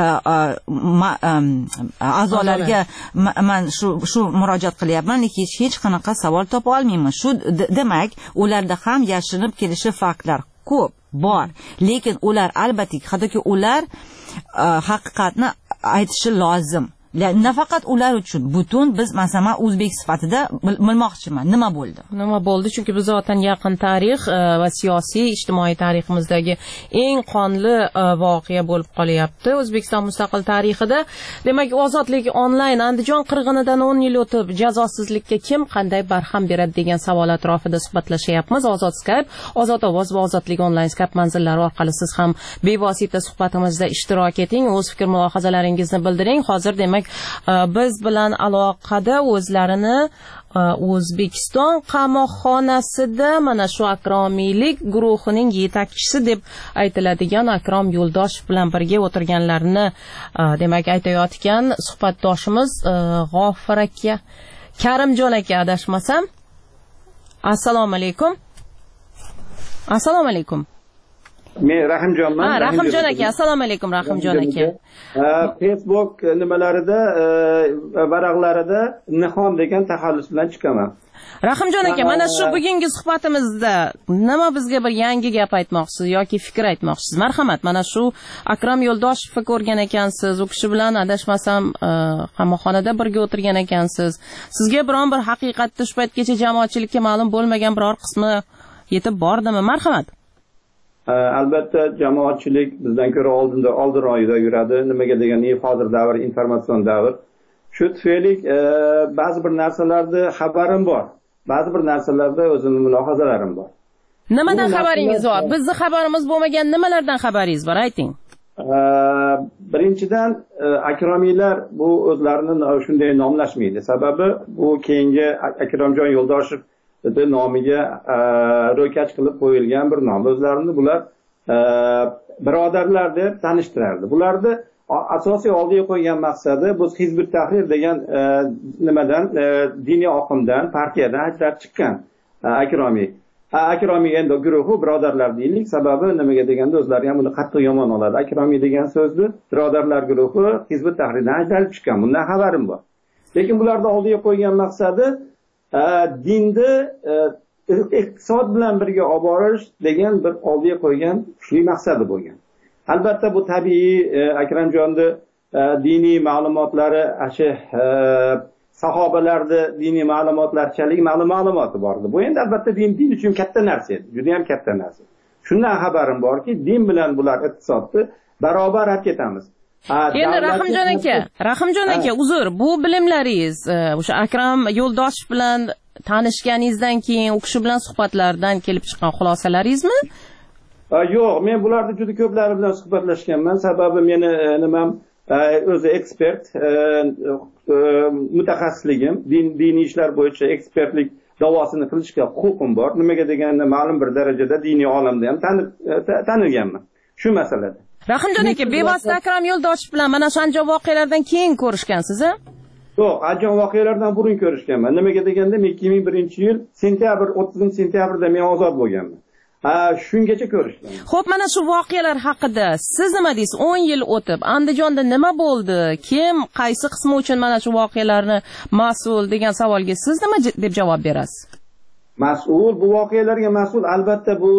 a'zolariga men shu murojaat qilyapman, lekin hech qanaqa savol topa olmayman. Shu demak, ularda ham yashinib kelishi faktlar ko'p bor, lekin ular albatta, hattoki ular haqiqatni aytishi lozim. Nafaqat ular uchun, butun biz masalan o'zbek sifatida bilmoqchiman, nima bo'ldi? Chunki biz zotan yaqin tarix va siyosiy, ijtimoiy tariximizdagi eng qonli voqea bo'lib qolyapti O'zbekiston mustaqil tarixida. Demak, ozodlik onlayn Andijon qirg'inidan 10 yil o'tib jazosizlikka kim qanday barham beradi degan savol atrofida suhbatlashyapmiz. Ozod Skype, Ozod ovoz va Ozodlik onlayn Skype manzillari orqali siz ham bevosita suhbatimizda ishtirok eting, o'z fikr mulohazalaringizni bildiring. Hozir demak biz bilan aloqada o'zlarini O'zbekiston qamoqxonasida mana shu akromiylik guruhining yetakchisi deb aytiladigan Akrom Yo'ldoshev bilan birga o'tirganlarini demak aytayotgan suhbatdoshimiz G'ofir aka, Karimjon aka adashmasam. Assalomu alaykum. Assalomu alaykum. Men Rahimjonman. Rahimjon aka, assalomu alaykum Rahimjon aka. Facebook nimalarida varaqlarida Nihon degan taxallus bilan chiqaman. Rahimjon aka, mana shu bugungi suhbatimizda nima bizga bir yangi gap aytmoqchisiz yoki fikr aytmoqchisiz? Marhamat, mana shu Akrom Yo'ldoshevni ko'rgan ekansiz, u kishi bilan adashmasam qamoqxonada birga o'tirgan ekansiz. Sizga biron bir haqiqatda shu paytgacha jamoatchilikka ma'lum bo'lmagan biror qismi yetib bordimi? Marhamat. Albatta jamoatchilik bizdan ko'ra oldinroqda yuradi. Nimaga deganda hozir davr informatsion davr. Shu tufayli ba'zi bir narsalarda xabarim bor. Ba'zi bir narsalarda o'zimning mulohazalarim bor. Nimadan xabaringiz bor? Bizning xabarimiz bo'lmagan nimalardan xabaringiz bor? Ayting. Birinchidan akromiylar bu o'zlarini shunday nomlashmaydi. Sababi bu keyingi Akromjon Yo'ldoshev nomiga ro'kach qilib qo'yilgan bir nom. O'zlarini bular birodarlar deb tanishtirardi. Bularni asosiy oldiga qo'ygan maqsadi bu Hizbut Tahrir degan nimadan diniy oqimdan, partiyadan ajrab chiqqan akromiy. Akromiy endi guruhi birodarlar deylik, sababi nimaga deganda o'zlari ham buni qattiq yomon oladi. Akromiy degan so'zni birodarlar guruhi Hizbut Tahrirdan ajralib chiqqan. Bundan xabarim bor. Lekin bularni oldiga qo'ygan maqsadi dinni iqtisod bilan birga olib borish degan bir oldiga qo'ygan kuchli maqsadi bo'lgan. Albatta bu tabiiy Akramjonni diniy ma'lumotlari, shu sahobalarning diniy ma'lumotlarchalik ma'lumoti bor edi. Bu endi albatta din uchun katta narsa edi, juda ham katta narsa. Shundan xabarim borki, din bilan bular iqtisodni barobar haq etamiz. Endi Rahimjon aka, uzr, bu bilimlaringiz o'sha Akrom Yo'ldoshev bilan tanishganingizdan keyin u kishi bilan suhbatlardan kelib chiqqan xulosalaringizmi? Yo'q, men bularni juda ko'plari bilan suhbatlashganman. Sababi meni nimam o'zi ekspert, mutaxassisligim, diniy ishlar bo'yicha ekspertlik da'vosini qilishga huquqim bor. Nimaga deganda ma'lum bir darajada diniy olamda ham tanilganman shu masalada. Rahimjon aka, bevosita Akrom Yo'ldoshev bilan mana shu Andijon voqealaridan keyin ko'rishgansiz-a? Yo'q, Andijon voqealaridan burun ko'rishganman. Nimaga deganda men 2001-yil sentyabr 30-sentyabrda men ozod bo'lganman. Shungacha ko'rishdim. Xo'p, mana shu voqealar haqida siz nima deysiz? 10 yil o'tib, Andijonda nima bo'ldi? Kim, qaysi qismi uchun mana shu voqealarni mas'ul degan savolga siz nima deb javob berasiz? Mas'ul, bu voqealarga mas'ul albatta bu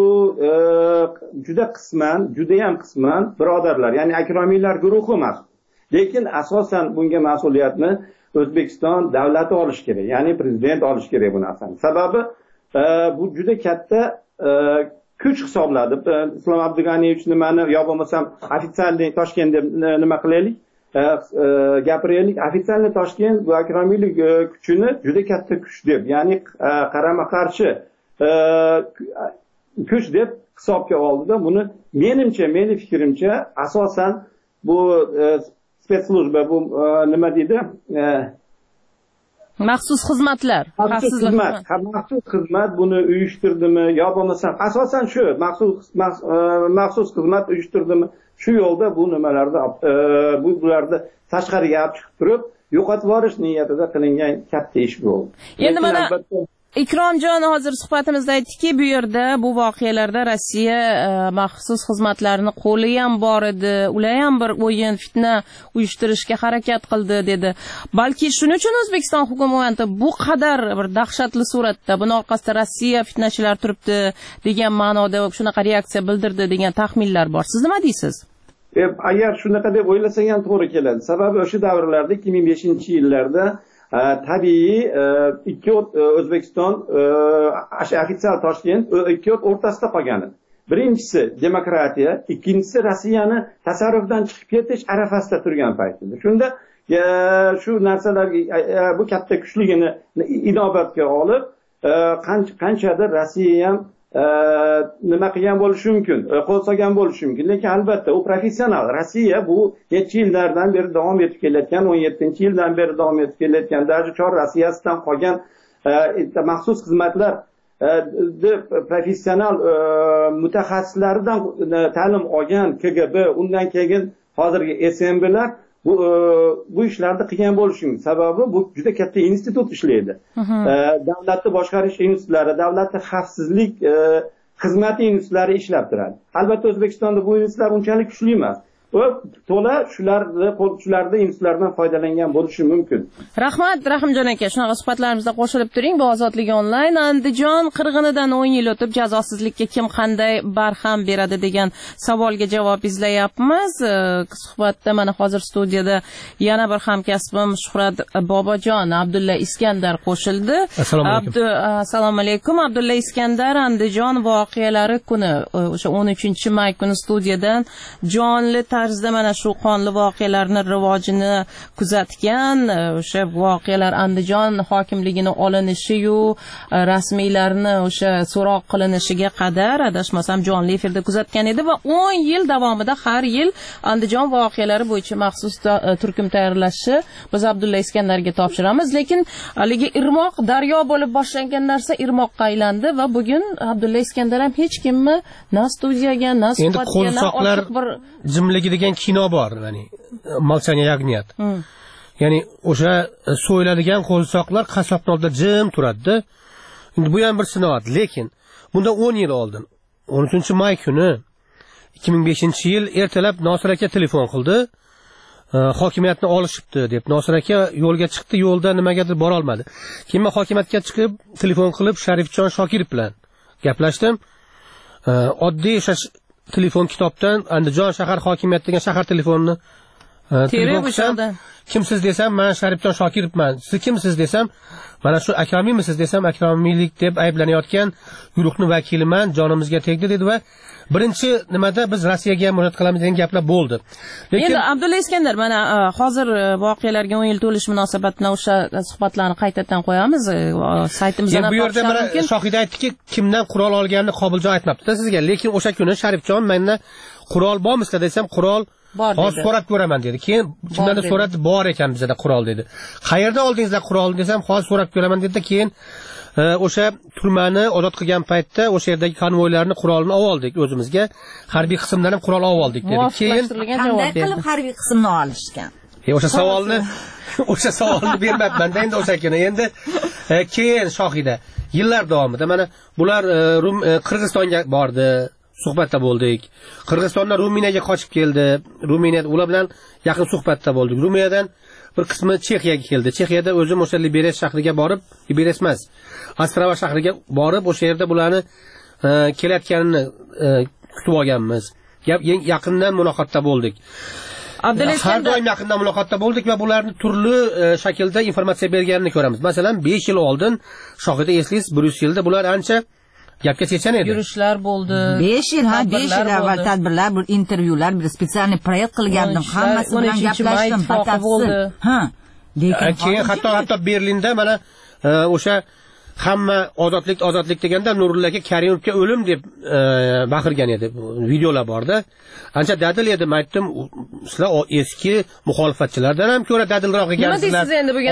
juda ham qisman birodarlar, ya'ni akromiylar guruhi mas'ul. Lekin asosan bunga mas'uliyatni O'zbekiston davlati olish kerak, ya'ni prezident olish kerak bu narsani. Sababi bu juda katta kuch hisobladi. Islom Abdug'aniyevich nimani yo bo'lmasam ofitsialniy Toshkent deb nima qilaylik, gapiraylik. Ofitsialniy Toshkent bu akromiylik kuchini juda katta kuch deb, ya'ni qarama qarshi kuch deb hisobga oldida. Buni meni fikrimcha asosan bu spetslujba bu nima deydi? Maxsus xizmatlar, maxsus xizmat buni uyushtirdimi yo bo'lmasam asosan shu maxsus xizmat uyushturdimi shu yo'lda bu nimalarda bularni tashqariga olib chiqib turib yo'qotib yuborish niyatida qilingan katta ish bu. Endi mana Ikromjon hozir suhbatimizda aytdiki, bu yerda bu voqealarda Rossiya maxsus xizmatlarini qo'li ham bor edi, ular ham bir o'yin fitna uyushtirishga harakat qildi dedi. Balki shuning uchun O'zbekiston hukumati bu qadar bir dahshatli suratda buni orqasida Rossiya fitnachilar turibdi degan ma'noda shunaqa reaksiya bildirdi degan taxminlar bor. Siz nima deysiz? Agar shunaqa deb o'ylasang ham to'g'ri keladi. Sababi o'sha davrlarda 2005-yillarda tabiiy ikki O'zbekiston ofitsial Toshkent ikki o'rtasida qolgan edi. Birinchisi demokratiya, ikkinchisi Rossiyani tasarrufdan chiqib ketish arafasida turgan payt edi. Shunda shu narsalarga bu katta kuchligini inobatga olib qanchadir Rossiya ham nima qilgan bo'lishi mumkin, qo'l solgan bo'lishi mumkin. Lekin albatta u professional. Rossiya bu necha yillardan beri davom etib kelayotgan, 17-yildan beri davom etib kelayotgan, даже Chor Rossiyasidan qolgan maxsus xizmatlar professional mutaxassislaridan ta'lim olgan KGB, undan keyin hozirgi SMBlar bu ishlarni qilgan bo'lishi mumkin. Sababi bu juda katta institut ishlaydi. Davlatni boshqarish institutlari, davlatni xavfsizlik xizmati institutlari ishlab turadi. Albatta O'zbekistonda bu institutlar unchalik kuchli emas. To'la shulardan institutlardan foydalangan bo'lishi mumkin. Rahmat Rahimjon aka, shunaqa suhbatlarimizda qo'shilib turing. Bu Ozodlik onlayn. Andijon qirg'inidan 10 yil o'tib jazosizlikka kim qanday barham beradi degan savolga javob izlayapmiz. Suhbatda mana hozir studiyada yana bir hamkasbim Shuhrat Bobojon, Abdulla Iskandar qo'shildi. Assalomu alaykum. Abdulla Iskandar Andijon voqealari kuni o'sha 13-may kuni studiyadan jonli tarzda mana shu qonli voqealarni rivojini kuzatgan, o'sha voqealar Andijon hokimligini olinishiyu rasmiylarni o'sha so'roq qilinishiga qadar adashmasam jonli efirda kuzatgan edi va 10 yil davomida har yil Andijon voqealari bo'yicha maxsus turkum tayyorlashni biz Abdulla Iskandarga topshiramiz. Lekin haligi irmoq daryo bo'lib boshlangan narsa irmoqqa aylandi va bugun Abdulla Iskandar ham hech kimni na studiyaga, na suhbatga, na ochiq bir degan kino bor, ya'ni Molchaniya Yagniyat. Ya'ni o'sha so'yiladigan qo'lsoqlar qassobning oldida jim turadi. Endi bu ham bir sinoat, lekin bundan 10 yil oldin 13-may kuni 2005-yil ertalab Nosir aka telefon qildi. Hokimiyatni olishibdi deb Nosir aka yo'lga chiqdi, yo'lda nimagadir bora olmadi. Keyin men hokimiyatga chiqib telefon qilib Sharifjon Shokirov bilan gaplashdim. Oddiy telefon kitobdan Andijon shahar hokimiyati degan shahar telefonini kimsiz desam, men Sharifjon Shokirovman. Siz kimsiz desam, mana shu Akromiysiz desam, akromiylik deb ayblanayotgan guruhning vakiliman, jonimizga tegdi dedi va birinchi nimada biz Rossiyaga ham murojaat qilamiz degan gaplar bo'ldi. Lekin endi Abdulla Iskandar mana hozir voqealarga 10 yil to'lish munosabati bilan o'sha suhbatlarni qaytadan qo'yamiz. Saytimizdan bu yerda mana Shohida aytdiki, kimdan qurol olganini Qobiljon aytmabdi sizga, lekin o'sha kuni Sharifjon mendan qurol bormi desam, qurol hozir so'rab ko'raman dedi. Keyin kimdan so'radi, bor ekan bizda qurol dedi. Qayerda oldingizlar qurolni desam, hozir so'rab ko'raman dedi. Keyin o'sha turmani ozod qilgan paytda o'sha yerdagi konvoylarni qurolini oldik o'zimizga, harbiy qismdan ham qurol oldik dedi. Keyin qanday qilib harbiy qismni olishgan? O'sha savolni bermayapman endi o'sha kuni. Endi keyin Shohida yillar davomida mana bular Qirg'izistonga bordi. Suhbatda bo'ldik. Qirg'izistondan Ruminiyaga qochib keldi. Ruminiyada ular bilan yaqin suhbatda bo'ldik. Ruminiyadan bir qismi Chexiyaga keldi. Chexiyada o'zim o'sha Liberec shahriga borib, Liberec emas, Ostrava shahriga borib, o'sha yerda bularni kelayotganini kutib olganmiz. Yaqindan muloqotda bo'ldik. Har doim yaqindan muloqotda bo'ldik va bularni turli shaklda informatsiya berganini ko'ramiz. Masalan, 5 yil oldin Shohida eslaysiz, Bryusselda bular ancha gapga chechan edi. Yurishlar bo'ldi. 5 yil avval tadbirlar, bir intervyular, bir spetsialniy proyekt qilgandim. Hammasi bilan gaplashdim, batafsil. Lekin keyin hatto Berlinda mana o'sha hamma ozodlik deganda Nurulla aka Karimovga o'lim deb baqirgan edi. Videolar borda. Ancha dadil edi, aytdim, sizlar eski muxolifatchilardan ham ko'ra dadilroq ekansizlar. Nima deysiz endi bu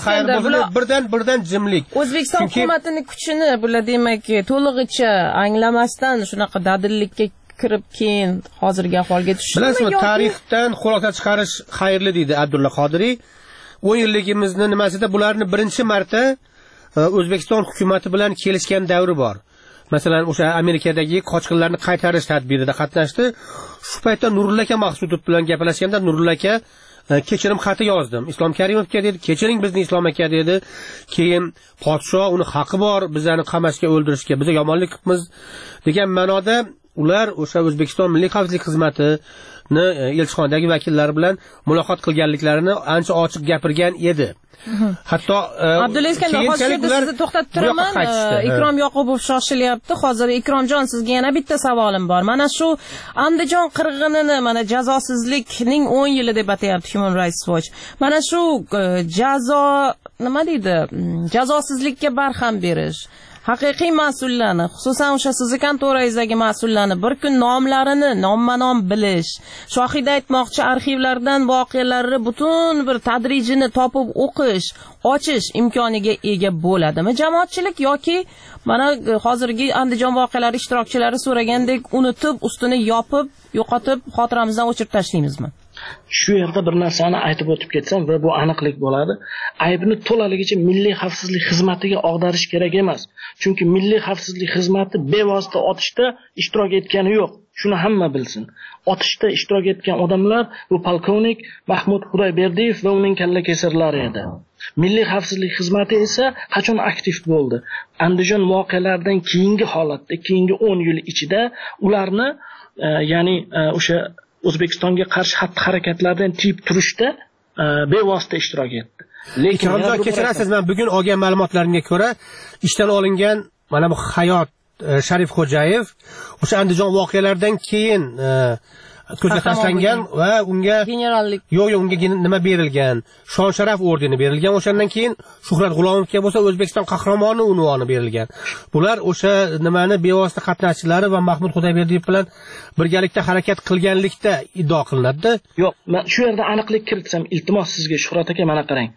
gapni? Birdan jimlik. O'zbekiston hukumatining kuchini bular demak to'lig'icha anglamasdan shunaqa dadillikka kirib keyin hozirgi ahvolga tushdi. Bilasizmi, tarixdan xulosa chiqarish xayrli deydi Abdulla Qodiriy. 10 yilligimizni nimasida bularni birinchi marta O'zbekiston hukumati bilan kelishgan davri bor. Masalan, o'sha Amerikadagi qochqinlarni qaytarish tadbirida qatnashdi. Shu paytda Nurulla aka Maqsudov bilan gaplashganda Nurulla aka kechirim xati yozdim. Islom Karimovga dedi, kechiring bizni Islom aka dedi. Keyin podsho uni haqqi bor bizani qamashga o'ldirishga, biz yomonlik qilibmiz degan ma'noda ular o'sha O'zbekiston Milliy xavfsizlik xizmatini elchixonadagi vakillari bilan muloqot qilganliklarini ancha ochiq gapirgan edi. Hatto Abdulla Iskandar, hozir sizni to'xtatib turaman. Ikrom Yoqubov shoshilyapti. Hozir Ikromjon, sizga yana bitta savolim bor. Mana shu Andijon qirg'inini, mana jazosizlikning 10 yili deb atayapti Human Rights Watch. Mana shu jazo nima deydi? Jazosizlikka barham berish. Haqiqiy mas'ullarni, xususan o'sha sizni kontorangizdagi mas'ullarni bir kun nomlarini nomma-nom bilish, Shohida aytmoqchi arxivlardan voqealarni butun bir tadrijini topib o'qish, ochish imkoniga ega bo'ladimi jamoatchilik yoki mana hozirgi Andijon voqealari ishtirokchilari so'ragandek unutib, ustini yopib, yo'qotib, xotiramizdan o'chirib tashlaymizmi? Shu yerda bir narsani aytib o'tib ketsam va bu aniqlik bo'ladi. Aybni to'laligicha Milliy xavfsizlik xizmatiga og'darish kerak emas. Chunki Milliy xavfsizlik xizmati bevosita otishda ishtirok etgani yo'q. Shuni hamma bilsin. Otishda ishtirok etgan odamlar bu polkovnik Mahmud Xudoyberdiyev va uning kalla kesarlari edi. Milliy xavfsizlik xizmati esa qachon aktiv bo'ldi? Andijon voqealaridan keyingi holatda, keyingi 10 yil ichida ularni ya'ni o'sha O'zbekistonga qarshi xatti-harakatlardan tiyib turishda bevosita ishtirok etdi. Lekin kechirasiz, men bugun olgan ma'lumotlarimga ko'ra ishdan olingan mana bu Hayot Sharif Xo'jayev o'sha Andijon voqealaridan keyin ko'zga tashlangan va unga generallik unga nima berilgan? Shon sharaf ordeni berilgan. O'shandan keyin Shuhrat G'ulomovga bo'lsa O'zbekiston qahramoni unvoni berilgan. Bular o'sha nimani bevosita qatnashchilari va Mahmud Xudoyberdiyev bilan birgalikda harakat qilganlikda iddao qilinadi. Yo'q, men shu yerda aniqlik kiritsam, iltimos sizga Shuhrat aka, mana qarang.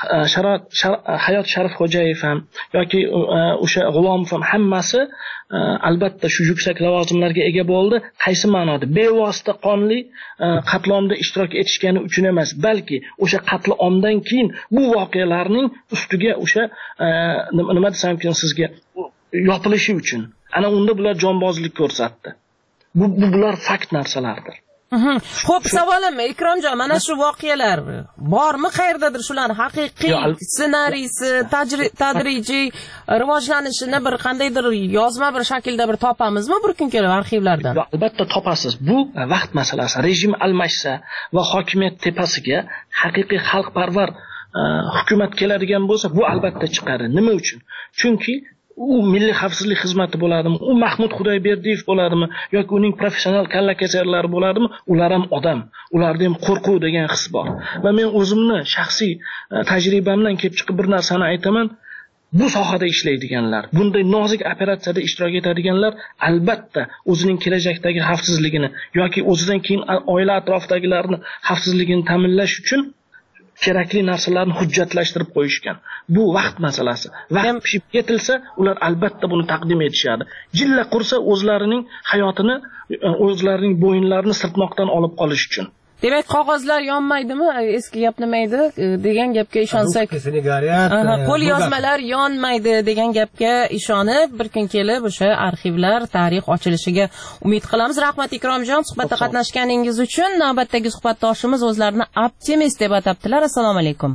Hayot Sharif Xo'jayev ham yoki o'sha G'ulomov ham hammasi albatta shu yuksak lavozimlarga ega bo'ldi. Qaysi ma'noda? Bevosita qonli qatlomda ishtirok etishgani uchun emas, balki o'sha qatlomdan keyin bu voqealarning ustiga o'sha nima desam ekan sizga yopilishi uchun. Ana unda bular jonbozlik ko'rsatdi. Bular fakt narsalardir. Xo'p, savolim Ikromjon, mana shu voqealar bormi, qayerdadir shular haqiqiy ssenariysi, tadrijiy rivojlanishini bir qandaydir yozma bir shaklda bir topamizmi bir kun kelib arxivlardan? Albatta topasiz. Bu vaqt masalasi. Rejim almashsa va hokimiyat tepasiga haqiqiy xalqparvar hukumat keladigan bo'lsa, bu albatta chiqadi. Nima uchun? Chunki u Milliy xavfsizlik xizmati bo'ladimi, u Mahmud Xudoyberdiyev bo'ladimi yoki uning professional kalla kesarlari bo'ladimi, ular ham odam. Ularda ham qo'rquv degan his bor. Va men o'zimni shaxsiy tajribamdan kelib chiqib bir narsani aytaman. Bu sohada ishlaydiganlar, bunday nozik operatsiyada ishtirok etadiganlar albatta o'zining kelajakdagi xavfsizligini yoki o'zidan keyin oila atrofidagilarni xavfsizligini ta'minlash uchun kerakli narsalarni hujjatlashtirib qo'yishgan. Bu vaqt masalasi. Vaqt pishib yetilsa, ular albatta buni taqdim etishadi. Jilla qursa o'zlarining hayotini, o'zlarining bo'yinlarini sirtmoqdan olib qolish uchun. Demak, qog'ozlar yonmaydimi? Eski gap nima edi degan gapga ishonsak, qo'l yozmalar yonmaydi degan gapga ishonib, bir kun kelib o'sha arxivlar, tarix ochilishiga umid qilamiz. Rahmat Ikromjon, suhbatda qatnashganingiz uchun. Navbatdagi suhbatdoshimiz o'zlarini optimist deb atabdilar. Assalomu alaykum.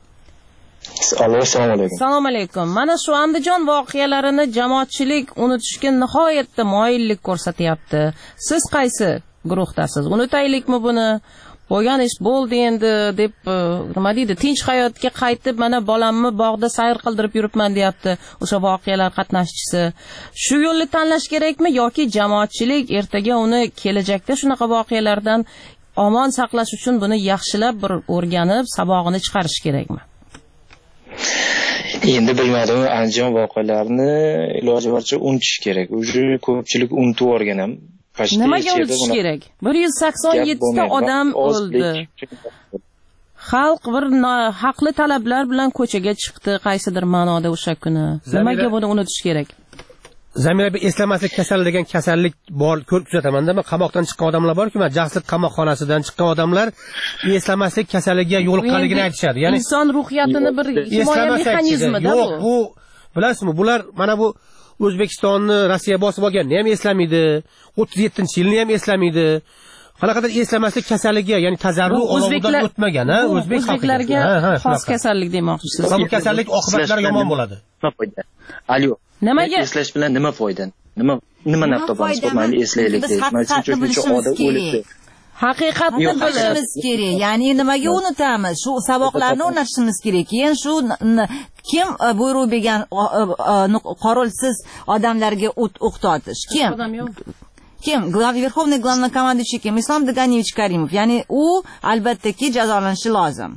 Assalomu alaykum. Assalomu alaykum. Mana shu Andijon voqealarini jamoatchilik unutishga nihoyatda moyillik ko'rsatyapti. Siz qaysi guruhdasiz? Unutaylikmi buni? Bo'lgan ish bo'ldi endi deb nima deydi? Tinch hayotga qaytib, mana bolamni bog'da sayr qildirib yuribman deyapti o'sha voqealar qatnashchisi. Shu yo'lni tanlash kerakmi yoki jamoatchilik ertaga uni kelajakda shunaqa voqealardan omon saqlash uchun buni yaxshilab bir o'rganib, sabog'ini chiqarish kerakmi? Endi bilmadim, Andijon voqealarini iloji boricha unutish kerak. Уже ko'pchilik unutib o'rgan ham. Nimaga unutish kerak? 187 ta odam o'ldi. Xalq bir haqli talablar bilan ko'chaga chiqdi qaysidir ma'noda o'sha kuni. Nimaga buni unutish kerak? Zamira bir eslamaslik kasali degan kasallik bor, ko'rib kuzataman-da. Qamoqdan chiqqan odamlar bor-ku, jaslik qamoqxonasidan chiqqan odamlar eslamaslik kasaliga yo'liqqanligini aytishadi. Ya'ni inson ruhiyatini bir himoya mexanizmida bu. Yo'q, bu bilasizmi, bular mana bu O'zbekistonni Rossiya bosib olganini ham eslamaydi, 37-yilni ham eslamaydi. Qanaqadir eslamaslik kasaliga, ya'ni tazarru olovidan o'tmagan, ha, o'zbek xalqiga xos kasallik demoqchisiz. Bu kasallik oqibatlari yomon bo'ladi. Nima foyda? Alyo. Nimaga eslash bilan nima foyda? Nima naf topamiz? Mayli eslaylik deydi. Shuncha odam o'libdi. Haqiqatni bilishimiz kerak. Ya'ni nimaga unutamiz? Shu saboqlarni o'rnatishimiz kerak. Keyin shu kim buyruq bergan qurolsiz odamlarga o'q otish? Kim? Kim? Verxovniy главнокомандующий kim? Islom Duganiyevich Karimov. Ya'ni u albattaki jazolanishi lozim.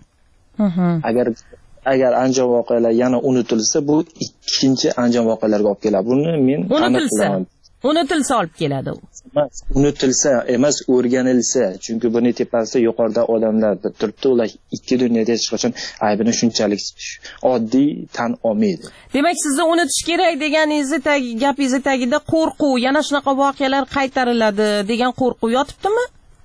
Agar Andijon voqealari yana unutilsa, bu ikkinchi Andijon voqealariga olib keladi. Buni men unutilsa olib keladi u. Unutilsa emas, o'rganilsa. Chunki buni tepasida yuqorida odamlar turibdi, ular ikki dunyoda hech qachon aybini shunchalik oddiy tan olmaydi. Demak, sizni unutish kerak deganingizni gapingiz tagida qo'rquv, yana shunaqa voqealar qaytariladi degan qo'rquv yotibdimi?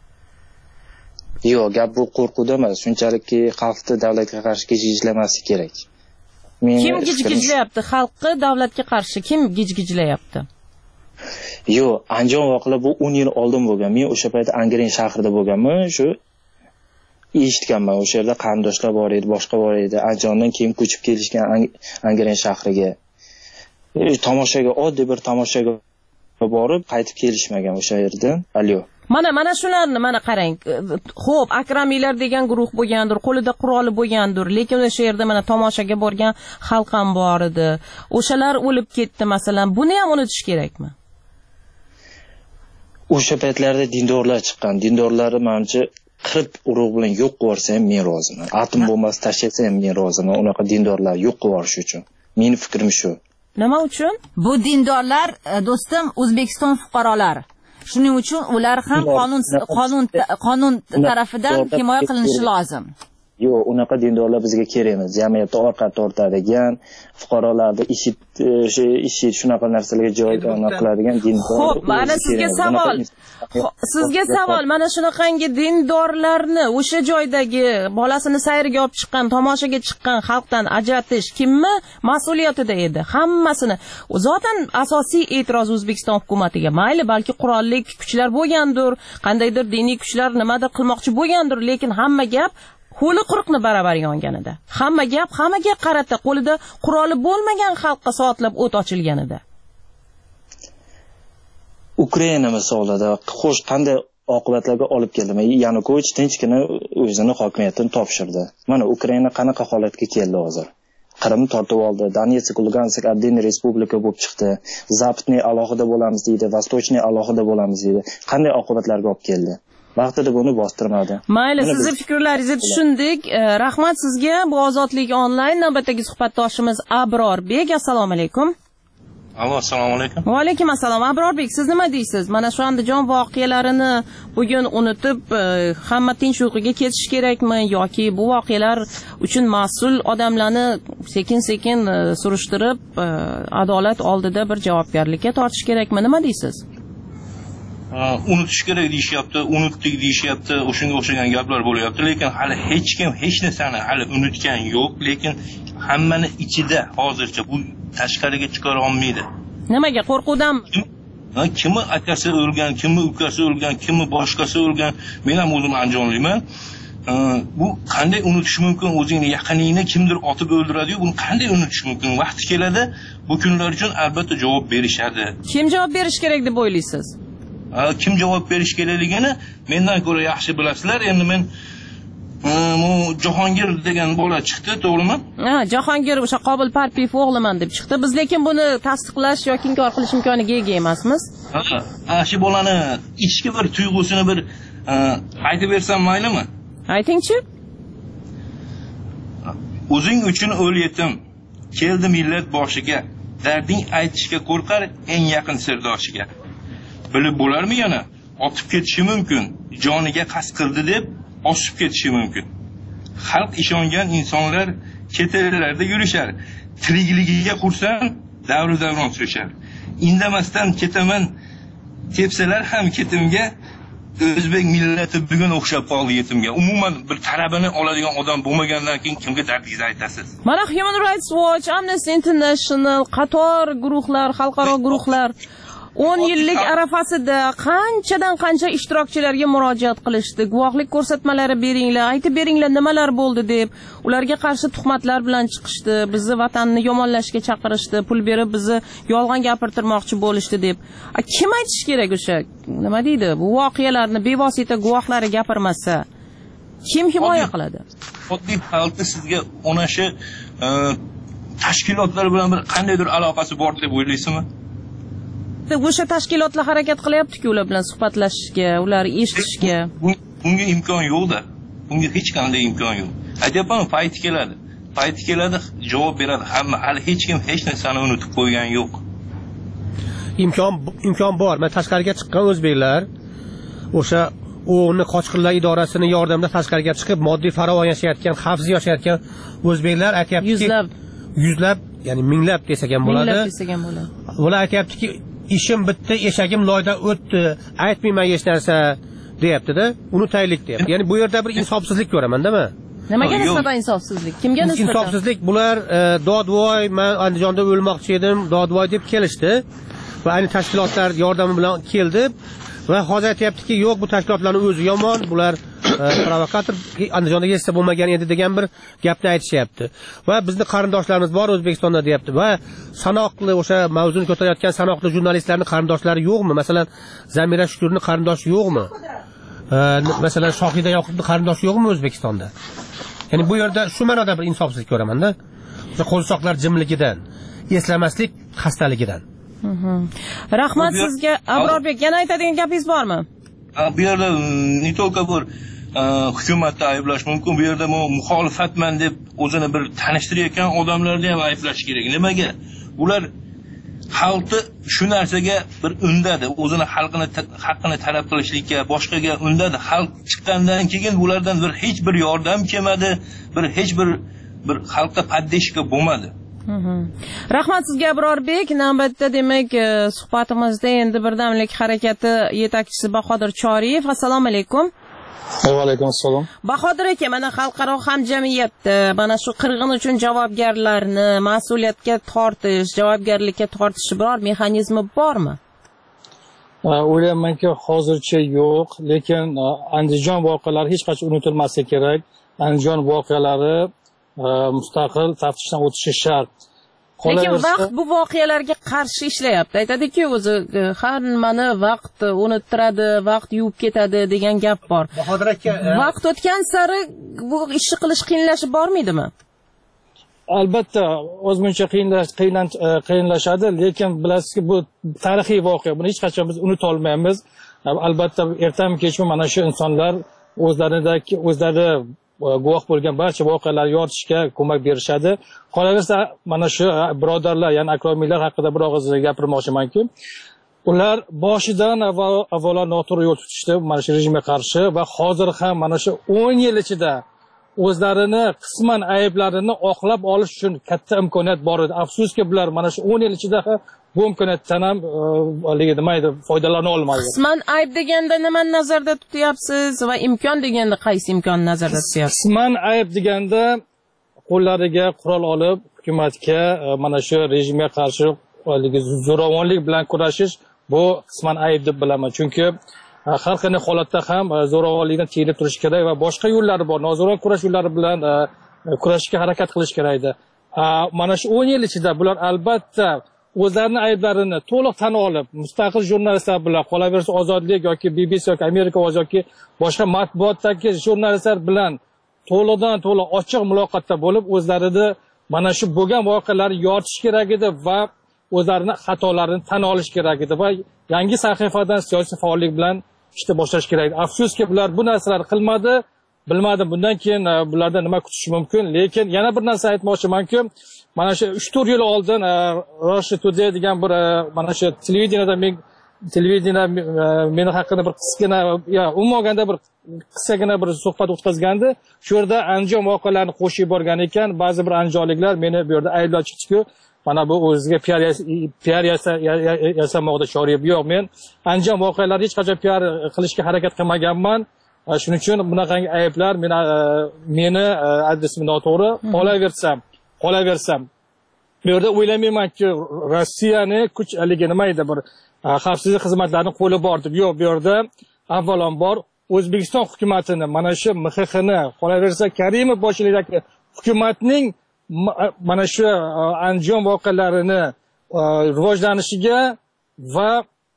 Yo'q, gap bu qo'rquvda emas, shunchalikki xalqni davlatga qarshi gijgijlamaslik kerak. Kim gijgijlayapti? Xalqni davlatga qarshi kim gijgijlayapti? Yo'q, Andijon voqealari bu 10 yil oldin bo'lgan. Men o'sha payt Angren shahrida bo'lganman, shu eshitganman. O'sha yerda qarindoshlar bor edi, boshqa bor edi. Andijondan keyin ko'chib kelishgan Angren shahriga. Tomoshaga, oddiy bir tomoshaga borib, qaytib kelishmagan o'sha yerdan. Alyo. Mana shularni mana qarang. Xo'p, akramiylar degan guruh bo'lgandir, qo'lida quroli bo'lgandir, lekin o'sha yerda mana tomoshaga borgan xalq ham bor edi. O'shalar o'lib ketdi masalan. Buni ham unutish kerakmi? O'sha paytlarda dindorlar chiqqan. Dindorlarni menimcha qirib urug' bilan yo'q qilsa ham men roziman. Atom bombasi tashlasa ham men roziman. Unaqa dindorlar yo'q qilish uchun. Mening fikrim shu. Nima uchun? Bu dindorlar, do'stim, O'zbekiston fuqarolari. Shuning uchun ular ham qonun tarafidan himoya qilinishi lozim. Yo'q, unaqa dindorlar bizga kerak emas. Jamiyatda orqa tortadigan, fuqarolarni ishit shunaqa narsalarga joy qiladigan dindor. Xo'p, mana sizga savol. Sizga savol, mana shunaqangi dindorlarni o'sha joydagi bolasini sayrga olib chiqqan, tomoshaga chiqqan xalqdan ajratish kimni mas'uliyatida edi? Hammasini. Zotan asosiy e'tiroz O'zbekiston hukumatiga. Mayli, balki qurolli kuchlar bo'lgandir, qandaydir diniy kuchlar nimadir qilmoqchi bo'lgandir, lekin hamma gap qo'li quruqni baravar yonganida. Hamma gap qarata, qo'lida quroli bo'lmagan xalqqa soatlab o't ochilganida. Ukraina misolida xo'sh qanday oqibatlarga olib keldi? Yanukovich tinchgina o'zini hokimiyatini topshirdi. Mana Ukraina qanaqa holatga keldi hozir? Qrimni tortib oldi, Donetsk, Lugansk oddельный respublika bo'lib chiqdi. Zapadniy alohida bo'lamiz deydi, Vostochniy alohida bo'lamiz deydi. Qanday oqibatlarga olib keldi? Vaqtida buni bostirmadi. Mayli, sizni fikrlaringizni tushundik. Rahmat sizga. Bu Ozodlik onlayn navbatdagi suhbatdoshimiz Abrorbek. Assalomu alaykum. Assalomu alaykum. Va alaykum assalom. Abrorbek, siz nima deysiz? Mana shu Andijon voqealarini bugun unutib, hamma tinch uyquga ketish kerakmi yoki bu voqealar uchun mas'ul odamlarni sekin-sekin surishtirib, adolat oldida bir javobgarlikka tortish kerakmi? Nima deysiz? Unutish kerak deyishyapti, unutdik deyishyapti, o'shanga o'xshagan gaplar bo'lyapti, lekin hali hech kim hech narsani hali unutgan yo'q, lekin hammani ichida hozircha bu tashqariga chiqara olmaydi. Nimaga? Qo'rquvdanmi? Kimi akasi o'lgan, kimi ukasi o'lgan, kimi boshqasi o'lgan. Men ham o'zim andijonliman. Bu qanday unutish mumkin? O'zingni yaqiningni kimdir otib o'ldiradi-yu, buni qanday unutish mumkin? Vaqti keladi, bu kunlar uchun albatta javob berishadi. Kim javob berish kerak deb o'ylaysiz? Kim javob berish kerakligini mendan ko'ra yaxshi bilasizlar. Endi men Jahongir degan bola chiqdi, to'g'rimi? Jahongir o'sha Qobil Parpiyev o'g'liman deb chiqdi. Biz lekin buni tasdiqlash yoki inkor qilish imkoniga ega emasmiz. Shu bolani ichki bir tuyg'usini bir aytib bersam maylimi? Aytingchi. O'zing uchun o'l yetim, keldi millat boshiga, darding aytishga qo'rqar eng yaqin sirdoshiga. Bilib bo'larmi yana? Otib ketishi mumkin, joniga qasd qildi deb osib ketishi mumkin. Xalq ishongan insonlar chet ellarda yurishar, tirikligiga qursan davri davron surishar. Indamasdan ketaman tepsalar ham ketimga, o'zbek millati bugun o'xshab qoldi yetimga. Umuman bir talabini oladigan odam bo'lmagandan keyin kimga dardingizni aytasiz? Mana Human Rights Watch, Amnesty International qator guruhlar, xalqaro guruhlar 10 yillik arafasida qanchadan qancha ishtirokchilarga murojaat qilishdi. Guvohlik ko'rsatmalari beringlar, aytib beringlar nimalar bo'ldi deb, ularga qarshi tuhmatlar bilan chiqishdi, bizni vatanni yomonlashga chaqirishdi, pul berib bizni yolg'on gapirtirmoqchi bo'lishdi deb. Kim aytish kerak o'sha? Nima deydi? Bu voqealarni bevosita guvohlari gapirmasa, kim himoya qiladi? Oddiy xalqi sizga ona shu tashkilotlar bilan bir qandaydir aloqasi bor deb o'ylaysizmi? O'sha tashkilotlar harakat qilyapti-ku ular bilan suhbatlashishga, ular eshitishga. Bunga imkon yo'q-da. Bunga hech qanday imkon yo'q. Aytyapman, payti keladi. Payti keladi, javob beradi. Hamma hali hech kim hech narsani unutib qo'ygan yo'q. Imkon bor. Men tashqariga chiqqan o'zbeklar o'sha o'g'ni qochqinlar idorasining yordamida tashqariga chiqib, moddiy farovon yashayotgan, xavfsiz yashayotgan o'zbeklar aytyaptiki, yuzlab, ya'ni minglab desak ham bo'ladi. Minglab desak ham bo'ladi. Ular aytyaptiki, ishim bitdi, eshagim loydan o'tdi, aytmayman hech narsa deyapti-da, unutaylik deyapti. Ya'ni bu yerda bir insofsizlik ko'raman-da men. Nimaga nisbatan insofsizlik? Kimga nisbatan? Insofsizlik bular dodvoy, men Andijonda o'lmoqchi edim, dodvoy deb kelishdi va ayni tashkilotlar yordami bilan keldi va hozir aytayaptiki, yo'q, bu tashkilotlarning o'zi yomon, bular provokator, Andijonda yetsa bo'lmagan edi degan bir gapni aytishyapti. Va bizning qarindoshlarimiz bor O'zbekistonda deyapti va sanoqli o'sha mavzuni ko'tarayotgan sanoqli jurnalistlarning qarindoshlari yo'qmi? Masalan, Zamira Shukurning qarindoshi yo'qmi? Masalan, Shohida Yoqubning qarindoshi yo'qmi O'zbekistonda? Ya'ni bu yerda shu ma'noda bir insofsizlik ko'raman-da. Qo'lsoqlar jimligidan, eslamaslik xastaligidan. Rahmat sizga, Abrorbek, yana aytadigan gapingiz bormi? Bu yerda ne только bir hukumatni ayblash mumkin, bu yerda muxolifatman deb o'zini bir tanishtirayotgan odamlarni ham ayblash kerak. Nimaga? Ular xalqni shu narsaga bir undadi, o'zini haqqini talab qilishlikka, boshqaga undadi. Xalq chiqqandan keyin ulardan hech bir yordam kelmadi, hech bir xalqqa poddeshka bo'lmadi. Rahmat sizga, Abrorbek. Navbatda demak suhbatimizda endi birdamlik harakati yetakchisi Bahodir Choriyev. Assalomu alaykum. Va alaykum assalom. Bahodir aka, mana xalqaro hamjamiyatda mana shu qirg'in uchun javobgarlarni mas'uliyatga tortish, javobgarlikka tortish biror mexanizmi bormi? O'ylaymanki, hozircha yo'q, lekin Andijon voqealari hech qachon unutilmasligi kerak. Andijon voqealari mustaqil taftishdan o'tishi shart. Lekin vaqt bu voqealarga qarshi ishlayapti. Aytadiki, o'zi hammani vaqt unuttiradi, vaqt yuvib ketadi degan gap bor. Bahodir aka, vaqt o'tgan sari bu ishni qilish qiyinlashib bormaydimi? Albatta, o'zmuncha qiyinlashadi, lekin bilasizki, bu tarixiy voqea. Buni hech qachon biz unuta olmaymiz. Albatta, ertami kechmi mana shu insonlar o'zlari guvoh bo'lgan barcha voqealarni yoritishga ko'mak berishadi. Qolaversa, mana shu birodarlar, ya'ni akromiylar haqida bir og'iz gapirmoqchimanki, ular boshidan avvalo noto'g'ri yo'l tutishdi mana shu rejimga qarshi va hozir ham mana shu 10 yil ichida o'zlarini qisman ayblarini oqlab olish uchun katta imkoniyat bor edi. Afsuski, bular mana shu 10 yil ichida bu imkoniyatdan ham foydalana olmadi. Qisman ayb deganda nimani nazarda tutyapsiz va imkon deganda qaysi imkonni nazarda tutyapsiz? Qisman ayb deganda qo'llariga qurol olib hukumatga mana shu rejimga qarshi zo'ravonlik bilan kurashish bu qisman ayb deb bilaman. Chunki har qanday holatda ham zo'ravonlikdan tiyilib turish kerak va boshqa yo'llari bor. Nozo'ravon kurash yo'llari bilan kurashishga harakat qilish kerak edi. Mana shu 10 yil ichida bular albatta o'zlarining ayblarini to'liq tan olib, mustaqil jurnalistlar bilan, qolaversa Ozodlik yoki BBC yoki Amerika ovozi yoki boshqa matbuotdagi jurnalistlar bilan to'liqdan to'liq ochiq muloqotda bo'lib, o'zlarini mana shu bo'lgan voqealarni yoritish kerak edi va o'zlarining xatolarini tan olish kerak edi va yangi sahifadan siyosiy faollik bilan ishni boshlash kerak edi. Afsuski, bular bu narsalarni qilmadi bilmadim bundan keyin bulardan nima kutish mumkin. Lekin yana bir narsa aytmoqchimanki, mana shu 3-4 yil oldin Russia Today degan bir mana shu televideniyada meni haqida bir qisqagina, umuman olganda bir qisqagina bir suhbat o'tkazgandi. Shu yerda Andijon voqealarini qo'shib borgan ekan. Ba'zi bir andijonliklar meni bu yerda ayblab chiqdi-ku, mana bu o'ziga PR yasamoqda chorib. Yo'q, men Andijon voqealarini hech qachon PR qilishga harakat qilmaganman. Shuning uchun bunaqangi ayblar meni adresim noto'g'ri. Qolaversam bu yerda o'ylamaymanki Rossiyani kuch haligi nima edi, bir xavfsizlik xizmatlarining qo'li bor deb. Yo'q, bu yerda avvalambor O'zbekiston hukumatini, mana shu MXXni, qolaversa Karimov boshchiligidagi hukumatning mana shu Andijon voqealarini rivojlanishiga va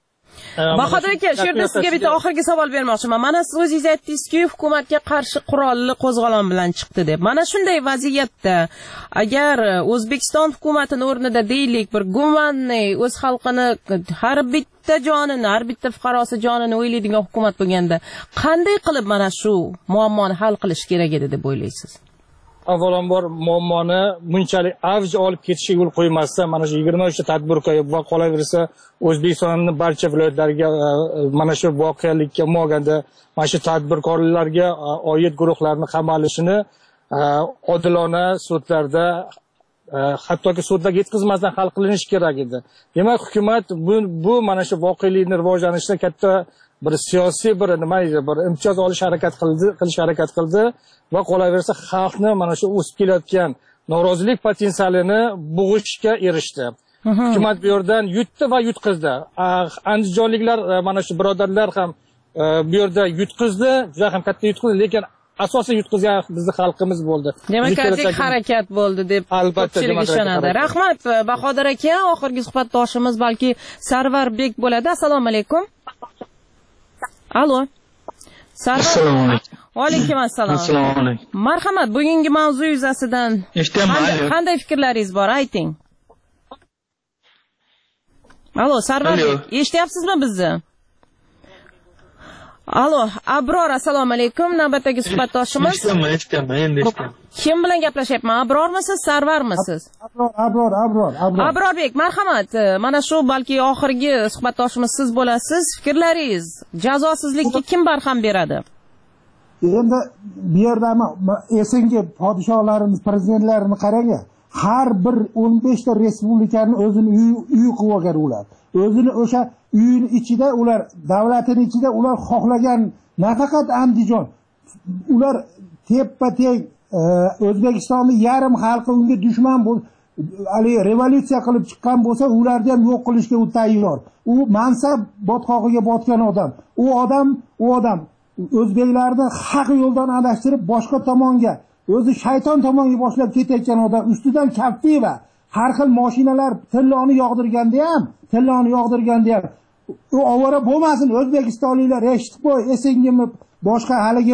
Bahodir aka, shu yerda sizga bitta oxirgi savol bermoqchiman. Mana siz o'zingiz aytdingiz-ku, hukumatga qarshi qurolli qo'zg'olon bilan chiqdi deb. Mana shunday vaziyatda agar O'zbekiston hukumatining o'rnida deylik bir gumanni, o'z xalqini har bitta jonini, har bitta fuqarosi jonini o'ylaydigan hukumat bo'lganda, qanday qilib mana shu muammoni hal qilish kerak edi deb o'ylaysiz? Avvalambor muammoni bunchalik avj olib ketishga yo'l qo'ymasdan mana shu 23 ta tadbirkor va qolaversa O'zbekistonning barcha viloyatlariga mana shu voqelikka bo'lganda mana shu tadbirkorlarga oid guruhlarni qamalishini odilona sudlarda, hattoki sudlarga yetkazmasdan hal qilinishi kerak edi. Demak, hukumat bu mana shu voqelikni rivojlanishida katta bir siyosiy bir nima edi, bir imtiyoz qilish harakat qildi va qolaversa xalqni mana shu o'sib kelayotgan norozilik potensialini bo'g'ishga erishdi. Hukumat bu yerdan yutdi va yutqizdi. Andijonliklar mana shu birodarlar ham bu yerda yutqizdi, juda ham katta yutqizdi, lekin asosiy yutqizgan bizning xalqimiz bo'ldi. Demokratik harakat bo'ldi deb ko'pchilik ishonadi. Rahmat Bahodir aka, oxirgi suhbatdoshimiz balki Sarvarbek bo'ladi. Assalomu alaykum. Alo. Assalomu alaykum. Va alaykum assalom. Assalomu alaykum. Marhamat, bugungi mavzu yuzasidan qanday fikrlaringiz bor, ayting. Alo, Sarvarbek, eshityapsizmi bizni? Alo, Abror, assalomu alaykum. Navbatdagi suhbatdoshimiz. Eshitaman. Kim bilan gaplashyapman? Abrormisiz, Sarvarmisiz? Abror. Abrorbek, marhamat. Mana shu balki oxirgi suhbatdoshimiz siz bo'lasiz. Fikrlaringiz, jazosizlikka kim barham beradi? Endi bu yerda esingi podshohlarimiz, prezidentlarni qarang. Har bir 15 ta respublikani o'zini uyi qilib olgan ular. O'zini o'sha uyning ichida ular, davlatining ichida ular xohlagan, nafaqat Andijon, ular teppa-teng O'zbekistonning yarim xalqi unga dushman bo'lib, revolyutsiya qilib chiqqan bo'lsa, ularni ham yo'q qilishga u tayyor. U mansab botqog'iga botgan odam. U odam o'zbeklarni haq yo'ldan adashtirib boshqa tomonga, o'zi shayton tomonga boshlab ketayotgan odam, ustidan Captiva har xil mashinalar tilloni yog'dirganda ham u ovora bo'lmasin. O'zbekistonliklar eshitib qo'y, esingizmi, boshqa haligi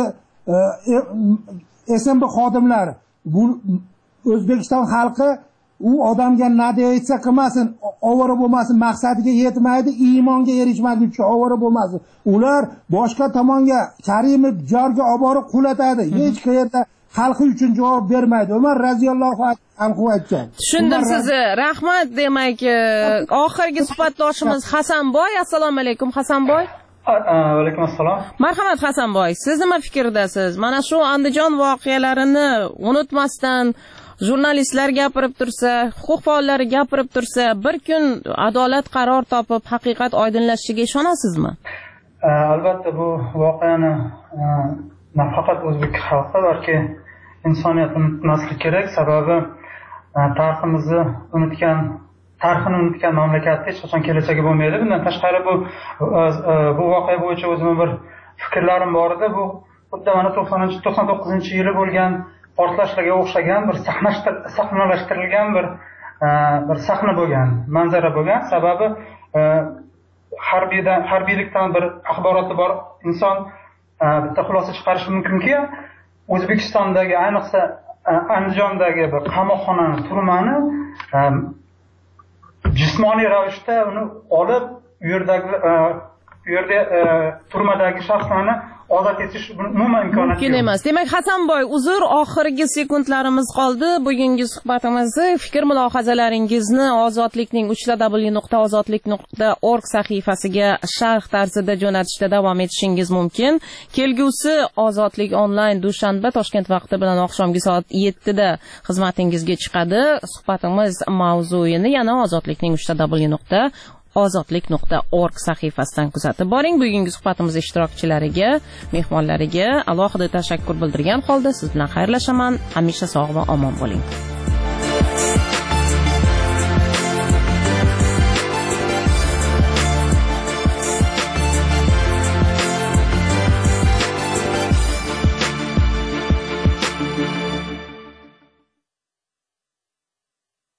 SMB xodimlari, bu O'zbekiston xalqi u odamga nada aytsa qilmasin, ovora bo'lmasin, maqsadiga yetmaydi, iymonga erishmaguncha ovora bo'lmasin. Ular boshqa tomonga Karimov jorga olib borib qulatadi. Hech qayerda xalqi uchun javob bermaydi. Umar roziyallohu anhu aytgan. Tushundim sizni. Rahmat. Demak, oxirgi suhbatdoshimiz Hasanboy. Assalomu alaykum Hasanboy. Alaykum assalom. Marhamat Hasanboy, siz nima fikrdasiz? Mana shu Andijon voqealarini unutmasdan jurnalistlar gapirib tursa, huquq faollari gapirib tursa, bir kun adolat qaror topib, haqiqat oydinlashishiga ishonasizmi? Albatta bu voqeani nafaqat o'zbek xalqi, balki insoniyat unutmaslik kerak. Sababi tarixini unutgan mamlakatda hech qachon kelajagi bo'lmaydi. Bundan tashqari bu voqea bo'yicha o'zimning bir fikrlarim bor edi. Bu xuddi mana 99-yili bo'lgan portlashlarga o'xshagan bir sahnalashtirilgan bir sahna bo'lgan, manzara bo'lgan. Sababi harbiylikdan bir axboroti bor inson bitta xulosa chiqarishi mumkinki, O'zbekistondagi, ayniqsa Andijondagi bir qamoqxonani, turmani jismoniy ravishda uni olib, u yerda turmadagi shaxslarni ozod etish umuman imkoniyati mumkin yo'q. emas. Demak, Hasanboy, uzr, oxirgi sekundlarimiz qoldi. Bugungi suhbatimizni, fikr mulohazalaringizni ozodlikning www.ozodlik.org sahifasiga sharh tarzida jo'natishda davom etishingiz mumkin. Kelgusi Ozodlik onlayn dushanba Toshkent vaqti bilan oqshomgi soat 7 da xizmatingizga chiqadi. Suhbatimiz mavzuyini yana ozodlikning www.ozodlik.org sahifasidan kuzatib boring. Bugungi suhbatimiz ishtirokchilariga, mehmonlariga alohida tashakkur bildirgan holda siz bilan xayrlashaman. Hamisha sog' va omon bo'ling.